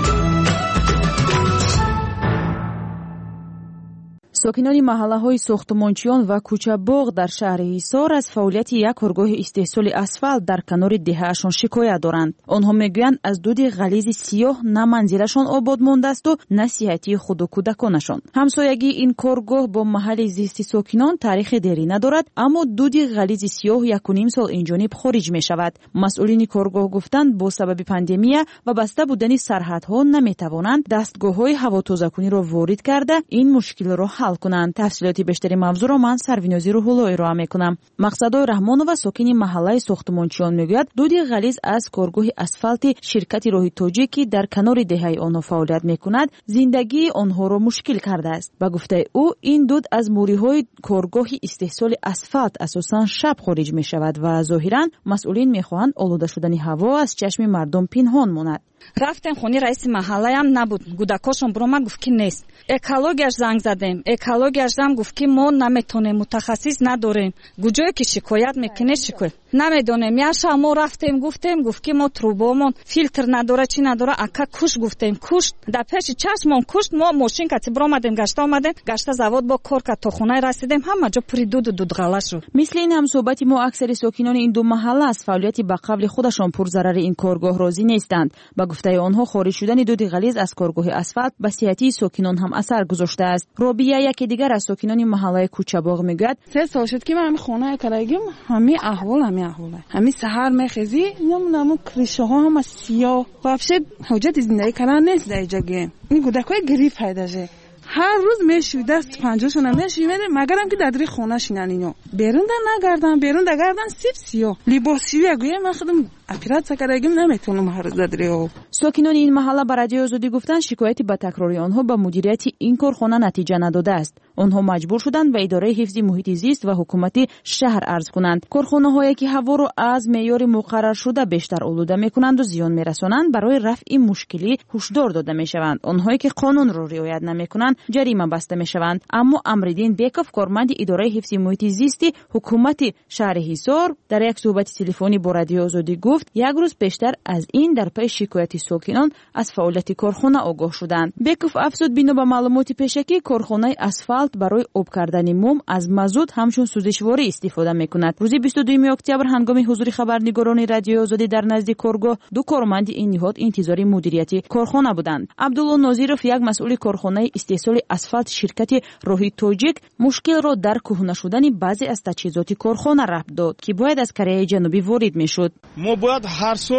ساکنان محله‌های ساختمانچیان و کوچه‌باغ در شهر حصار از فعالیت یک کارگاه استحصال اسفالت در کنار دهه‌شان شکایت دارند. آنها میگویند از دود غلیظ سیاه نه منزلشان آباد مانده است و نه صحتی خود و کودکانشان. همسایگی این کارگاه با محل زیست ساکنان تاریخ دیری ندارد، اما دود غلیظ سیاه یک و نیم سال اینجانب خارج می شود. مسئولین کارگاه گفتند با سبب پاندمی و بسته بودن سرحدها نمیتوانند دستگاه‌های هواتازه‌کنی را وارد کرده این مشکل را حل کنند. تفصیلاتی بیشتری موضوع را من سروینازی روح‌الله ارائه میکنم. مقصدای رحمانова ساکنی محله ساختمانچیان میگوید دود غلیظ از کارگاه اسفالت شرکت راهی تاجیکی در کنار دهه آنها فعالیت میکند زندگی آنها را مشکل کرده است. با گفته او این دود از موریهای کارگاه استحصال اسفالت اساساً شب خارج میشود و ظاهراً مسئولین میخواهند آلوده شدن هوا از چشم مردم پنهان ماند. рафтем хони раиси маҳаллаям набуд гудакошон буромад гуфт ки нест экологияш занг задем экологияш зам гуфт ки мо наметонем мутахассис надорем гуҷое ки шикоят мекунед шикоят намедонем яша мо рафтем гуфтем гуфт ки мо трубомон фильтр надора чӣ надора ака куш гуфтем кушт дар пеши чашмон кушт мо мошинкати буромадем гашта омадем гашта завод бо кор кард то хонаи расидем ҳама ҷо пури дуду дудғала шуд. мисли ин ҳамсоҳбати мо аксари сокинони ин ду маҳалла аз фаъолияти ба қавли худашон пурзарари ин коргоҳ розӣ нестанд. ба гуфтаи онҳо خارج شدن دود غلیظ از کارگاه اسفالت به صحتی ساکنان هم اثر گذاشته است. رابیه یکی دیگر از ساکنان محله کوچه‌باغ میگوید سه سال شد که من همین خانه کرایگیم همین احوال همین احواله همین سحر میخیزی نمونم کریشه ها هم سیاه واپس حجت زندگی کردن نیست در جگه این کودکای گریف پیداشه هر روز میشوی دست پنجاشون هم میشوی مگرم که دادری خونه شینن اینو بیرون در نگردن بیرون در گردن سیب سیاه لباسیوی اگویه من خودم اپیرات کردیم نمیتونم هر روز دادری ها. ساکنان این محله به رادیو آزادی گفتن شکایتی به تکراری آنها به مدیریت این کارخانه نتیجه نداده است. آنها مجبور شدند به اداره حفظ محیط زیست و حکومت شهر عرض کنند. کارخانه هایی که هوا را از معیار مقرر شده بیشتر آلوده میکنند و زیان میرسانند برای رفع مشکلی هشدار داده میشوند. آنهایی که قانون را رعایت نمیکنند جریمه بسته میشوند. اما امردین بیکوف کارمند اداره حفظ محیط زیست حکومت شهر حصار در یک صحبت تلفنی با رادیو آزادی گفت یک روز بیشتر از این در پی شکایت ساکنان از فعالیت کارخانه آگاه شدند. بیکوف افزود بنا به معلومات پیشکی کارخانه اسفالت برای آب کردن موم از مازوت همچون سوزشواری استفاده میکند. روز بیست و دوم اکتبر هنگام حضور خبرنگاران رادیو آزادی در نزد کارگاه دو کارمند این نهاد انتظار مدیریت کارخانه بودند. عبدالله ناظرов یک مسئول کارخانه استحصال اسفالت شرکت راهی تاجیک مشکل را در کهنه شدن بعضی از تجهیزات کارخانه ربط داد که باید از کره جنوبی وارد میشد. ما باید هر سال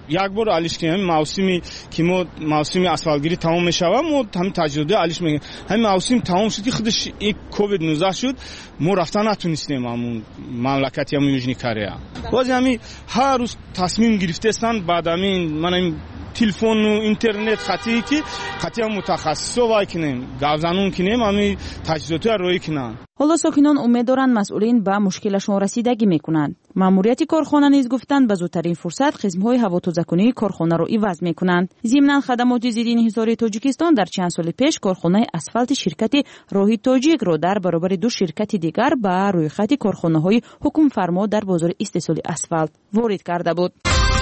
یک بار علیش که همین موسمی که ما موسمی اسفالگیری تمام میشه ما همین تجربه علیش میگیم همین موسم تمام شد خودش یک کووید نوزده شد ما رفتن نتونستیم همون مملکتی همون یوژنی کره باز همین هر روز تصمیم گرفتن بعد همین من همین تلفن و اینترنت خطی که خطی هم متخصصا وای کنیم گاوزنون کنیم همین تجهیزات روی کنن. حالا ساکنان امید دارند مسئولین به مشکلشون رسیدگی میکنند. ماموریت کارخانه نیز گفتند به زودترین فرصت خزم‌های هواتوزه‌کنی کارخانه را عوض میکنند. ضمن خدمات زیرین حصار تاجیکستان در چند سال پیش کارخانه اسفالت شرکت راهی تاجیک را در برابر دو شرکت دیگر به روی خط کارخانه‌های حکم فرما در بازار استحصال اسفالت وارد کرده بود.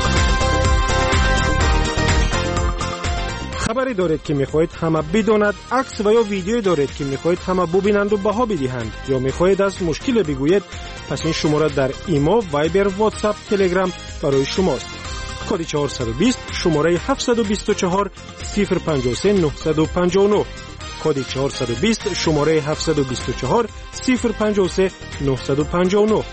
خبری دارید که میخواهید همه بداند، عکس و یا ویدیو دارید که میخواهید همه ببینند و بها بدهند یا میخواهید از مشکل بگویید، پس این شماره در ایما، وایبر، واتساپ، تلگرام برای شماست. کد چهارصد و بیست شماره هفتصد و بیست و چهار صفر پنجاه و سه نهصد و پنجاه و نه کد چهارصد و بیست شماره هفتصد و بیست و چهار صفر پنجاه و سه نهصد و پنجاه و نه.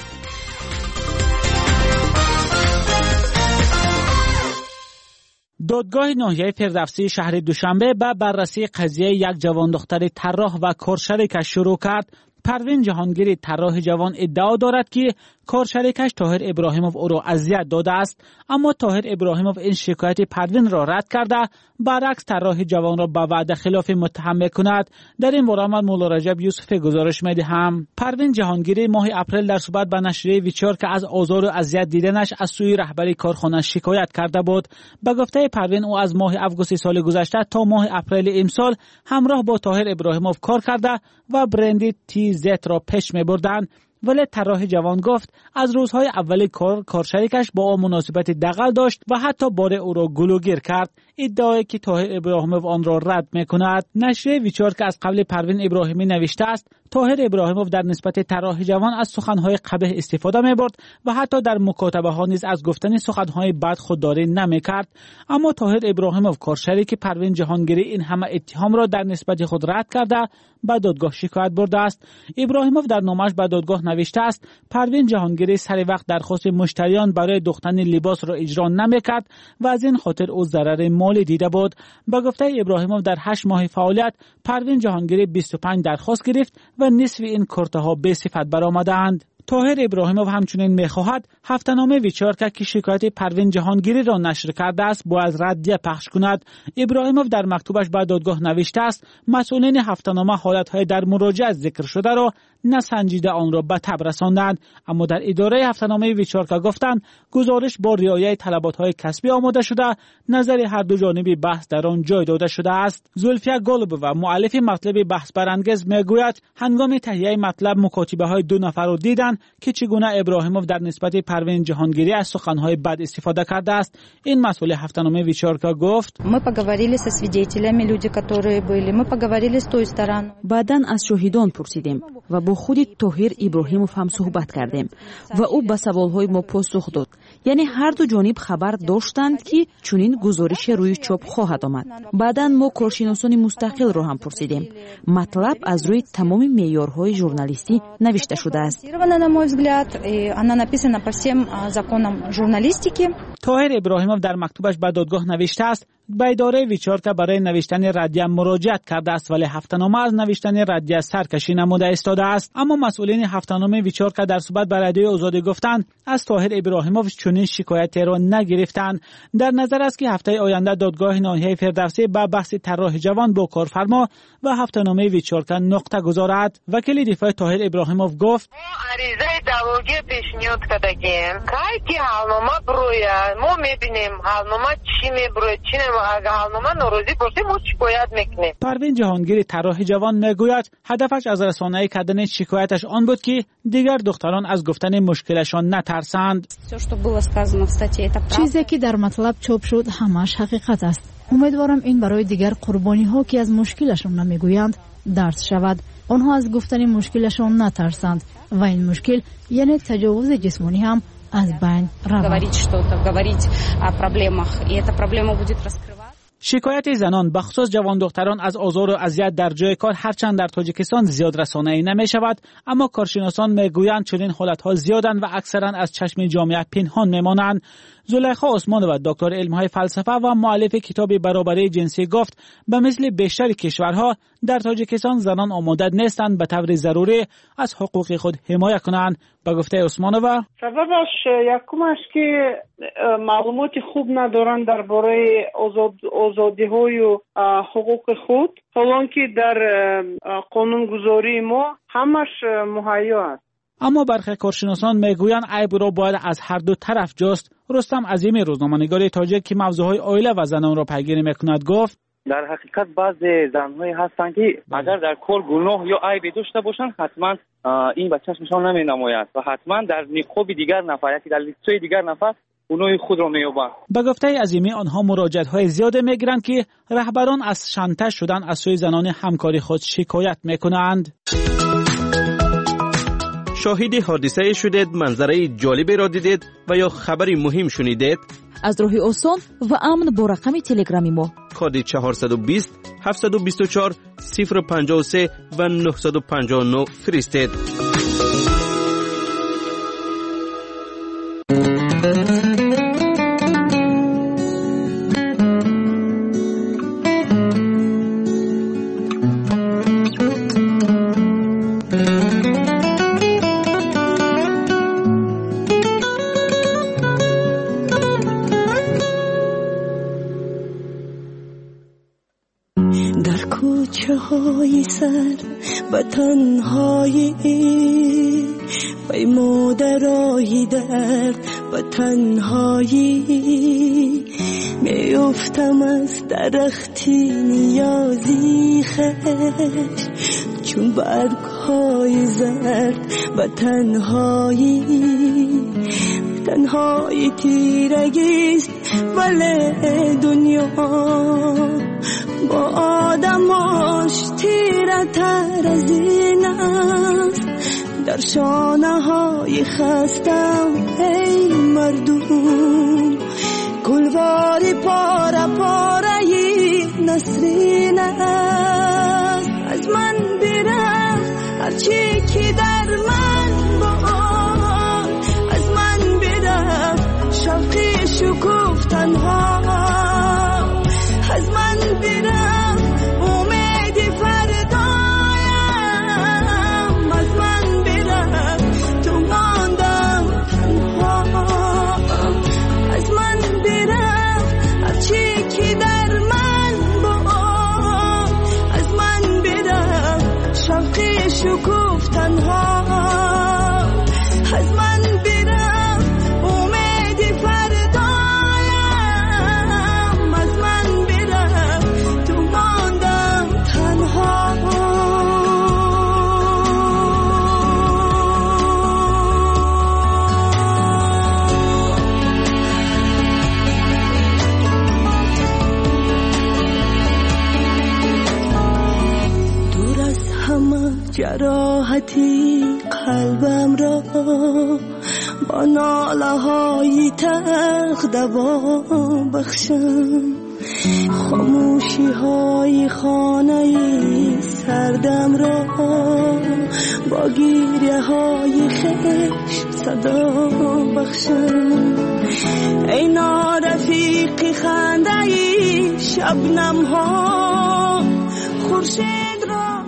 دادگاه ناحیه فردوسی شهر دوشنبه به بررسی قضیه یک جوان دختر طراح و کارشریکش شروع کرد. پروین جهانگیری طراح جوان ادعا دارد که کارشریکش طاهر ابراهیموف او را اذیت داده است، اما طاهر ابراهیموف این شکایت پروین را رد کرده، برعکس طراح جوان را به وعده خلاف متهم می‌کند. در این باره من مولا رجب یوسفی گزارش می‌دهم. پروین جهانگیری ماه اپریل در صحبت با نشریه ویچار که از آزار و اذیت دیدنش از سوی رهبری کارخانه شکایت کرده بود. به گفته پروین او از ماه آگوست سال گذشته تا ماه اپریل امسال همراه با طاهر ابراهیموف کار کرده و برند تی زد را پیش می‌بردند. ولی طراح جوان گفت از روزهای اول کار کارشریکش با آن مناسبت دغل داشت و حتی بار او را گلوگیر کرد. ادعای که طاهر ابراهیموف آن را رد می‌کند. نشریه ویچار که از قبل پروین ابراهیمی نوشته است طاهر ابراهیموف در نسبت طراح جوان از سخن‌های قبیح استفاده می‌برد و حتی در مکاتبه‌ها نیز از گفتن سخن‌های بد خودداری نمی‌کرد. اما طاهر ابراهیموف کارشریک پروین جهانگیری این همه اتهام را در نسبت خود رد کرده به دادگاه شکایت برده است. ابراهیموف در نامش به دادگاه نوشته است پروین جهانگیری سر وقت درخواست مشتریان برای دوختن لباس را اجرا نمی‌کرد و از این خاطر او ضرر مالی دیده بود. به گفته ابراهیموف در هشت ماه فعالیت پروین جهانگیری بیست و پنج درخواست گرفت و نصف این کارت‌ها به صفت برآمدند. طاهر ابراهیموف همچنین می‌خواهد هفته‌نامه ویچار که شکایت پروین جهانگیری را نشر کرده است باید ردیه پخش کند. ابراهیموف در مکتوبش به دادگاه نوشته است مسئولین هفته‌نامه حالت‌های در مراجعه ذکر شده را نسنجیده آن را به تب رساندند، اما در اداره هفته‌نامه ویچارکا گفتند گزارش با رعایت طلبات‌های کسبی آماده شده، نظر هر دو جانبی بحث در آن جای داده شده است. زلفیه گالب و مؤلف مطلب بحث برانگیز میگوید هنگام تهیه مطلب مکاتبه‌های دو نفر را دیدند که چگونه ابراهیموف در نسبت پروین جهانگیری از سخن‌های بد استفاده کرده است. این مسئول هفته‌نامه ویچارکا گفت ما поговорили со свидетелями, люди, которые были, мы поговорили с той стороны. بعداً از شاهدان پرسیدیم و با خود طاهر ابراهیموف هم صحبت کردیم و او به سوالهای ما پاسخ داد. یعنی هر دو جانب خبر داشتند که چنین گزارش روی چاپ خواهد آمد. بعداً ما کارشناسان مستقل را هم پرسیدیم. مطلب از روی تمام معیارهای ژورنالیستی نوشته شده است. طاهر ابراهیموف در مکتوبش به دادگاه نوشته است به اداره ویچارکا برای نوشتن ردیه مراجعت کرده است ولی هفته‌نامه از نوشتن ردیه سرکشی نموده ایستاده است. اما مسئولین هفته‌نامه ویچارکا در صحبت با رادیو آزادی گفتند از طاهر ابراهیموف چنین شکایتی را نگرفتند. در نظر است که هفته آینده دادگاه ناحیه فردوسی به بحث طراح جوان با کارفرما و هفته‌نامه ویچارکا نقطه گذارد. وکیل دفاع طاهر ابراهیموف گفت عریضه دعواگی پیشنهاد کردیم که حالنامه بروید ما میبینیم حالنامه چی میبروید چی اگر حالنامه ناراضی باشه ما شکایت میکنیم. پروین جهانگیری طراح جوان میگوید هدفش از رسانه‌ای کردن شکایتش آن بود که دیگر دختران از گفتن مشکلشان نترسند. چیزی که در مطلب چاپ شد همش حقیقت است. امیدوارم این برای دیگر قربانی ها که از مشکلشان نمیگویند درس شود. آنها از گفتن مشکلشان نترسند و این مشکل یعنی تجاوز جسمانی هم از بین رود. شکایت زنان بخصوص جوان دختران از آزار و اذیت در جای کار هرچند در تاجیکستان زیاد رسانه‌ای نمی شود، اما کارشناسان میگویند چنین حالت‌ها زیادند و اکثرا از چشم جامعه پنهان میمانند. زلیخا عثمان و دکتر علم‌های فلسفه و مؤلف کتاب برابری جنسی گفت به مثل بیشتر کشورها در تاجیکستان زنان آماده نیستند به طور ضروری از حقوق خود حمایت کنند. به گفته عثمانова سببش یکمش که معلومات خوب ندارند درباره آزادی‌های و حقوق خود، حالانکه در قانونگذاری ما همش مهیا است. اما برخی کارشناسان میگویند عیب را باید از هر دو طرف جست. رستم عظیمی روزنامه‌نگار تاجیک که موضوعهای عائله و زنان را پیگیری میکند گفت در حقیقت بعضی زن‌های هستند که اگر در کار گناه یا عیبی داشته باشند حتما این به چشمشان نمی‌نماید و حتما در نقاب دیگر نفر یا در لیست‌های دیگر نفر گناه خود را می‌یابند. به گفته عظیمی آنها مراجعت‌های زیاد می‌گیرند که رهبران از شانتاژ شدن از سوی زنان همکاری خود شکایت می‌کنند. شاهد حادثه شدید، منظره جالبی را دیدید و یا خبری مهم شنیدید؟ از راه آسان و امن با رقم تلگرامی ما کد چهارصد و بیست هفتصد و بیست و چهار صفر پنجاه و سه و نهصد و پنجاه و نه فرستید. های سر و تنهایی پیمودرایی درد و تنهایی میافتم از درختی نیازی خش چون برگ های زرد و تنهایی تنهایی تیرگیست ولی دنیا با آدماش تیره تر از این است در شانه های خستم ای مردم گلواری پاره پاره نسرین است از من برفت هرچی که در من بود از من برفت شوقی شکوف تنها از من برفت امید فردایم از من برفت تو ماندم تنها از من برفت هرچی که در من بود از من برفت شوقی شکوف تنها از من برفت امید فردایم از من برفت تو ماندم تنها دور از همه جراحتی قلبم را با ناله های تلخ دوا بخشم خاموشی های خانه سردم را با گیریه های خشم صدا بخشم ای نارفیق خنده ای شبنم ها خورشید را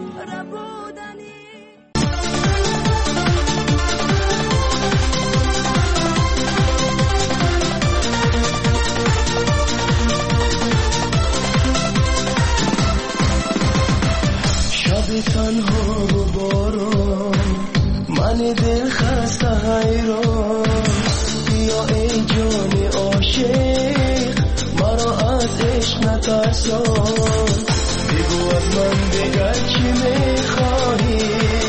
تنها و باران من دل خسته حیران بیا ای جان عاشق مرا از عشق نترسان بگو از من دیگر چی میخواهی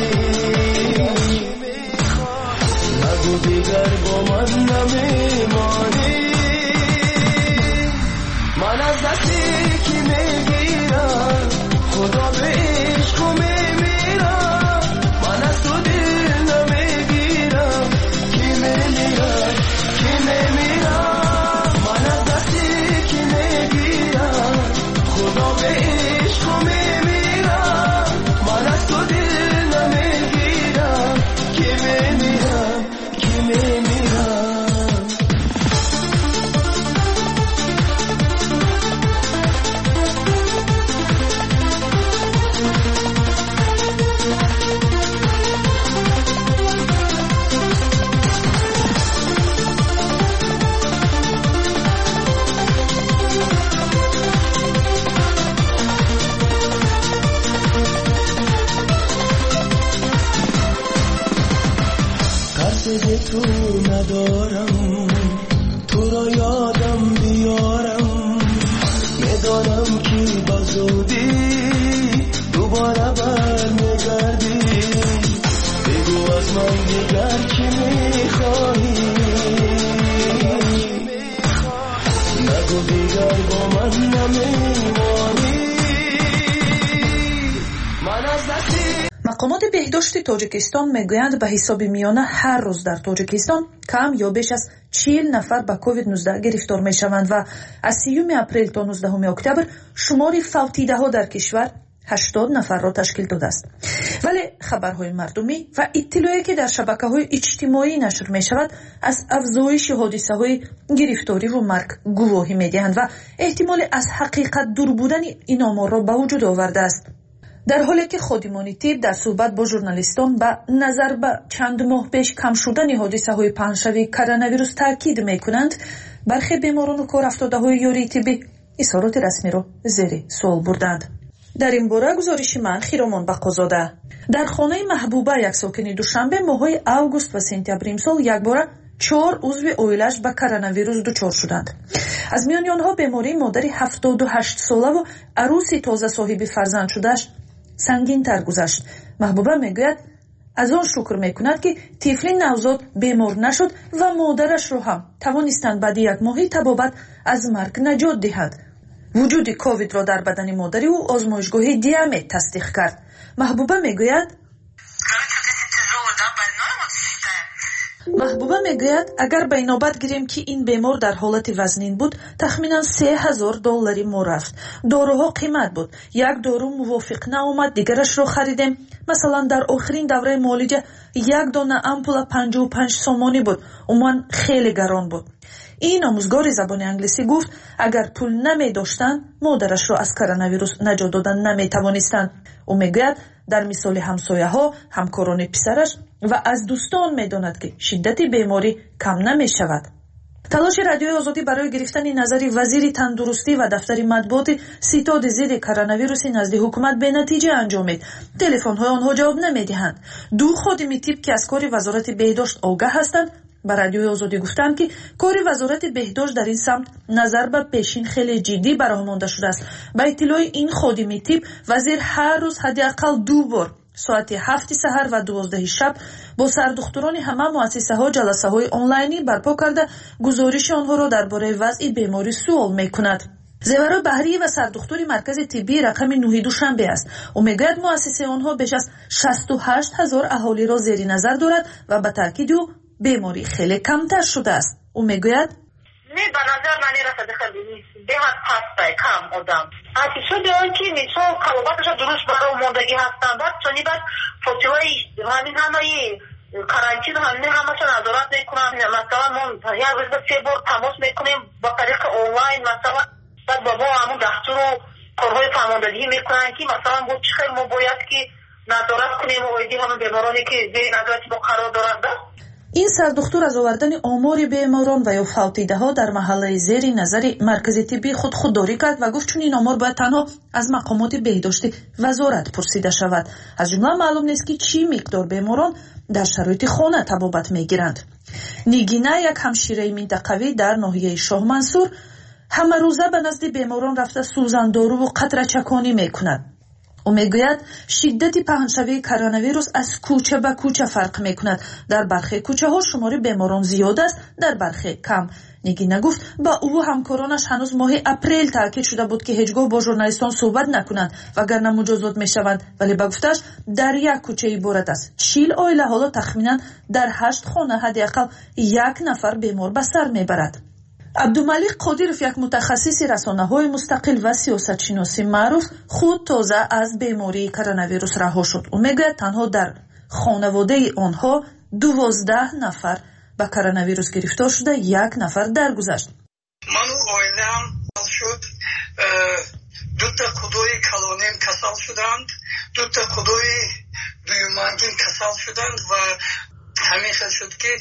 نگو دیگر با من نمیمانی من از دستی که میگیرم خدا به عشق و میمیرم من از تو دل نمیگیرم کی میمیرم کی میمیرم من از دستی که میگیرم خدا به عشق و میمیرم من از تو دل نمیگیرم کی میمیرم کی میمیرم به تو ندارم، تو را یادم بیارم، میدانم که با زودی دوباره برمیگردی. بگو از من دیگر چی میخواهی، نگو دیگر با من نمیمانی. من از دستی مقامات بهداشت تاجیکستان میگویند به حساب میانه هر روز در تاجیکستان کم یا بیش از چهل نفر به کووید نوزده گرفتار میشوند و از سیوم اپریل تا نوزدهم اکتبر شمار فوتیده ها در کشور هشتاد نفر را تشکیل داده است. ولی خبرهای مردمی و اطلاعی که در شبکه‌های اجتماعی نشر می‌شود از افزایش حادثه‌های گرفتاری و مرگ گواهی می‌دهند و احتمال از حقیقت دور بودن این آمار را به وجود آورده است. در حالی که خادمان طب در صحبت با ژورنالیستان به نظر به چند ماه پیش کم شدن حادثه‌های پنجشنبه کرونا ویروس تاکید می‌کنند، برخی بیماران و کارافتاده‌های یاری طبی اظهارات رسمی را زیر سوال بردند. در این باره گزارش من خیرامان بقازاده. در خانه محبوبه یک ساکن دوشنبه ماهای اوگوست و سپتامبر امسال یک باره چهار عضو اویلش به کرونا ویروس دچار شدند. از میان آنها بیماری مادر هفتاد و هشت ساله و عروسی تازه صاحب فرزند شدهش سنگین تر گذشت. محبوبه میگوید از آن شکر میکند که طفل نوزاد بیمار نشد و مادرش را هم توانستند بعد یک ماه طبابت از مرگ نجات دهد. وجود کووید را در بدن مادری او آزمایشگاه دیامت تصدیق کرد. محبوبه میگوید محبوبه میگوید اگر به نوبت گیریم که این بیمار در حالت وزنین بود تخمینا سه هزار دلاری ما رفت. داروها قیمت بود. یک دارو موافق نآمد دیگرش را خریدیم. مثلا در آخرین دوره معالجه یک دانه امپول پنجاه و پنج سومانی بود. عموما خیلی گران بود. این آموزگار زبان انگلیسی گفت اگر پول نمی داشتن مادرش را از کرونا ویروس نجات دادن نمی توانستند. او میگوید در مثال همسایه ها، همکاران پسرش و از دوستان میداند که شدت بیماری کم نمی شود. تلاش رادیوی آزادی برای گرفتن نظر وزیر تندرستی و دفتر مطبوعات ستاد ضد کرونا ویروس نزد حکومت به نتیجه انجامید. تلفن های آنها جواب نمی دهند. دو خادم طب که از کار وزارت بهداشت آگاه هستند با رادیوی آزادی گفتند که کار وزارت بهداشت در این سمت نظر به پیشین خیلی جدی برآمده شده است. با اطلاع این خادم طب وزیر هر روز حداقل دو بار ساعت هفت سحر و دوازده شب با سردختران همه مؤسسه ها جلسه های آنلاینی برپا کرده گزارش آنها را درباره وضع بیماری سوال می کند. زیورا بحری و سردختور مرکز طبی رقم نه دوشنبه است. او میگوید مؤسسه آنها بیش از شصت و هشت هزار اهالی را زیر نظر دارد و به تاکید او بیماری خیلی کمتر شده است. او میگوید نه به نظر من رسد خیلی بهت پسته کم آدم اصلی شده آن که میتون کلاباتش درست برای ماندگی هستن بعد چونی بعد فوتیوهای همین همه کرانتین همین همه چون نظارت میکنم. مثلا ما یک روز به سه بار تماس میکنیم با طریق آنلاین. مثلا بعد بابا همون دستور و کارهای فرماندهی میکنن که مثلا بود چه خیلی ما باید که نظارت کنیم و ایدی همون بیمارانی که زیر نظارتی با قرار دارند. این سردختور از آوردن آمار بیماران و یا فوتیده ها در محله زیر نظر مرکز طبی خود خودداری کرد و گفت چون این آمار باید تنها از مقامات بهداشت وزارت پرسیده شود. از جمله معلوم نیست که چی مقدار بیماران در شرایط خانه طبابت میگیرند. نیگینا یک همشیره منطقوی در ناحیه شاه منصور همه روزه به نزد بیماران رفته سوزندارو و قطره چکانی میکند. او میگوید شدت پهنشوی کرونا ویروس از کوچه به کوچه فرق میکند. در برخی کوچه ها شمار بیماران زیاد است، در برخی کم. نگینا گفت با او و همکارانش هنوز ماه اپریل تاکید شده بود که هیچگاه با ژورنالیستان صحبت نکنند وگرنه مجازات میشوند، ولی با گفتش در یک کوچه عبارت است چهل عائله حالا تخمینا در هشت خانه حداقل یک نفر بیمار به سر میبرد. عبدالملیک قادیروف یک متخصص رسانه‌های مستقل و سیاستشناسی معروف خود تازه از بیماری کرونا ویروس رها شد. او میگوید تنها در خانواده آنها دوازده نفر به کرونا ویروس گرفتار شده، یک نفر درگذشت. من و عائله‌ام شد دو تا خدای کلانیم کسل شدند، دو تا خدای بیومنگین کسل شدند و همین خیلی شد که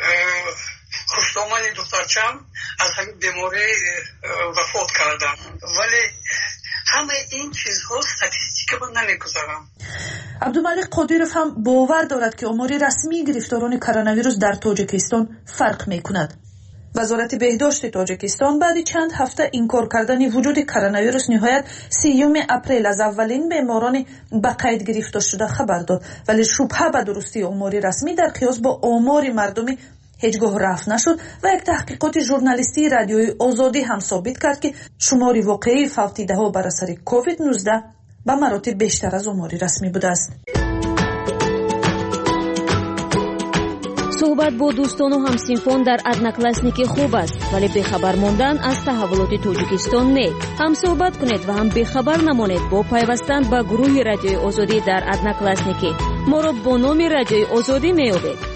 خوشدامن دخترچم از همین بیماری وفات کردم. ولی همه این چیزها استاتستیک من نمیگذارم. عبدالملک قادیرов هم باور دارد که آمار رسمی گرفتاران کرونا ویروس در تاجیکستان فرق می‌کند. وزارت بهداشت تاجیکستان بعد چند هفته انکار کردن وجود کرونا ویروس نهایت سیوم اپریل از اولین بیماران به قید گرفته شده خبر داد، ولی شبهه به درستی آمار رسمی در قیاس با آمار مردمی هیچگاه رفع نشد و یک تحقیقات ژورنالیستی رادیوی آزادی هم ثابت کرد که شمار واقعی فوتیده ها بر اثر کووید نوزده به مراتب بیشتر از آمار رسمی بوده است. صحبت با دوستان و همسینفان در ادناکلاسنیکی خوب است، ولی بخبر ماندن از تحولات تاجیکستان نه. هم صحبت کنید و هم بخبر نمانید با پیوستن به گروه رادیوی آزادی در ادناکلاسنیکی. ما را با نام رادیوی آزادی میابید.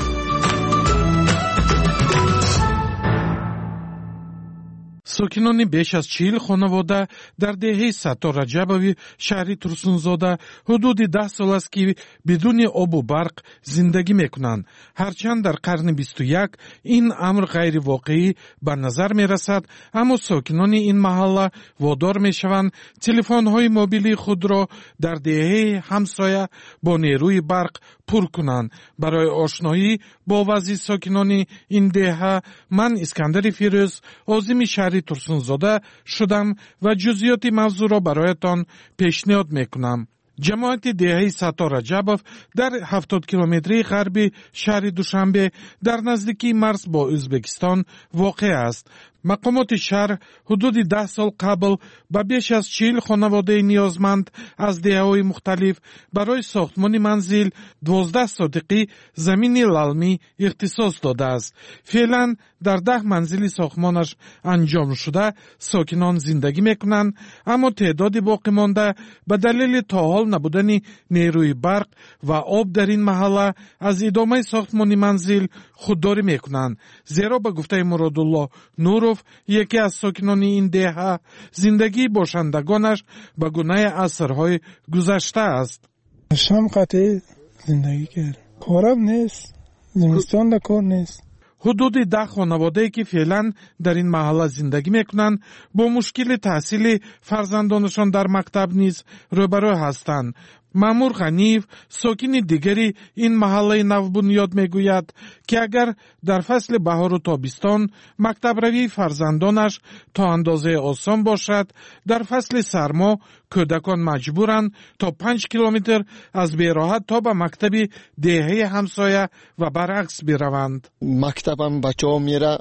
ساکنان بیش از چهل خانواده در دهه ستار رجبوی شهری ترسونزاده حدود ده سال است که بدون آب و برق زندگی میکنند. هرچند در قرن بیست و یک این امر غیر واقعی به نظر می رسد، اما ساکنان این محله وادار می شوند تلفن های موبیلی خود را در دهه همسایه با نیروی برق پر کنند. برای آشنایی با وضع ساکنان این دهه من اسکندر فیروز عازم شهری ترسونزاده شدم و جزئیات موضوع را برایتان پیشنهاد میکنم. جماعت دهه ستار رجبوف در هفتاد کیلومتری غربی شهر دوشنبه در نزدیکی مرز با ازبکستان واقع است. مقامات شهر حدود ده سال قبل به بیش از چهل خانواده نیازمند از دهه‌های مختلف برای ساختمان منزل دوازده صدقی زمین للمی اختصاص داده است. فعلا در ده منزل ساختمانش انجام شده ساکنان زندگی میکنند، اما تعداد باقی مانده به دلیل تا حال نبودن نیروی برق و آب در این محله از ادامه ساختمان منزل خودداری میکنند. زیرا به گفته مرادالله نوروف، یکی از ساکنان این دهه، زندگی باشندگانش به گونه عصرهای گذشته است. شام قطعی زندگی کرد، کارم نیست، زمستان در کار نیست. حدود ده خانواده که فعلا در این محله زندگی میکنند با مشکل تحصیل فرزندانشان در مکتب نیز روبرو هستند. مامور غنیف، ساکن دیگری این محله نوبنیاد میگوید که اگر در فصل بهار و تابستان مکتب روی فرزندانش تا اندازه آسان باشد، در فصل سرما کودکان مجبورند تا پنج کیلومتر از بیراحت تا به مکتب دهه همسایه و برعکس بروند. مکتبم بچه ها میره،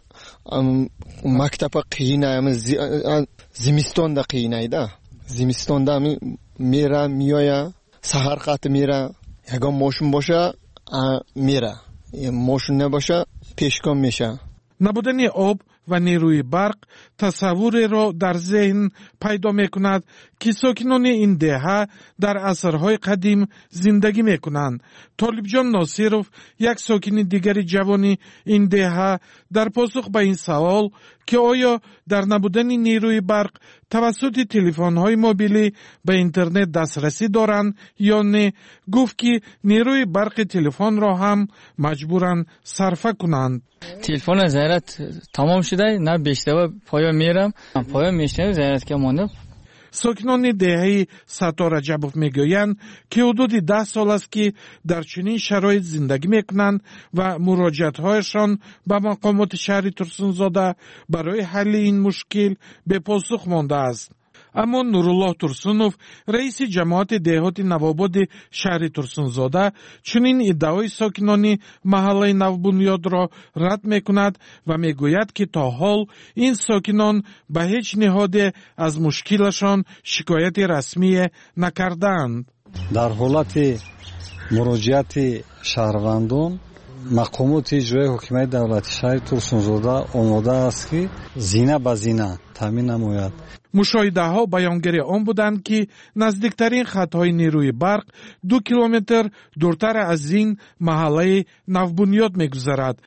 مکتب قینه، زمستان دا قینه ده، زمستان دا میره میایه، سهر قط میره، یکم ماشین باشه میره، ماشین نباشه پیشگام میشه. نبودن آب و نیروی برق تصوری را در ذهن پیدا میکند که ساکنان این دهه در عصرهای قدیم زندگی میکنند. طالب جان ناصرов، یک ساکن دیگری جوانی این دهه، در پاسخ به این سوال که آیا در نبودن نیروی برق توسط تلفن‌های موبیلی به اینترنت دسترسی دارند یا نه، گفت که نیروی برق تلفن را هم مجبورند صرفه کنند. تلفن زیرت تمام شده، نه بیشتر پایان میرم، پایان میشنم زیرت که مانده. ساکنان دهه ستار رجبوف میگویند که حدود ده سال است که در چنین شرایط زندگی میکنند و مراجعت‌هایشان به مقامات شهر ترسونزاده برای حل این مشکل به پاسخ مانده است. اما نورالله ترسونوف، رئیس جماعت دهات نوآباد شهر ترسونزاده، چنین ادعای ساکنان محله نوبنیاد را رد میکند و میگوید که تا حال این ساکنان به هیچ نهاد از مشکلشان شکایت رسمی نکردند. در حالت مراجعت شهروندان، مقامات اجرایی حکومت دولت شهر ترسونزاده آماده است که زینه به زینه تامین نماید. مشاهده ها بیانگر آن بودند که نزدیکترین خطهای نیروی برق دو کیلومتر دورتر از این محله نوبنیاد میگذرد.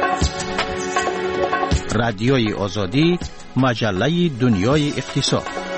رادیوی آزادی، مجله دنیای اقتصاد.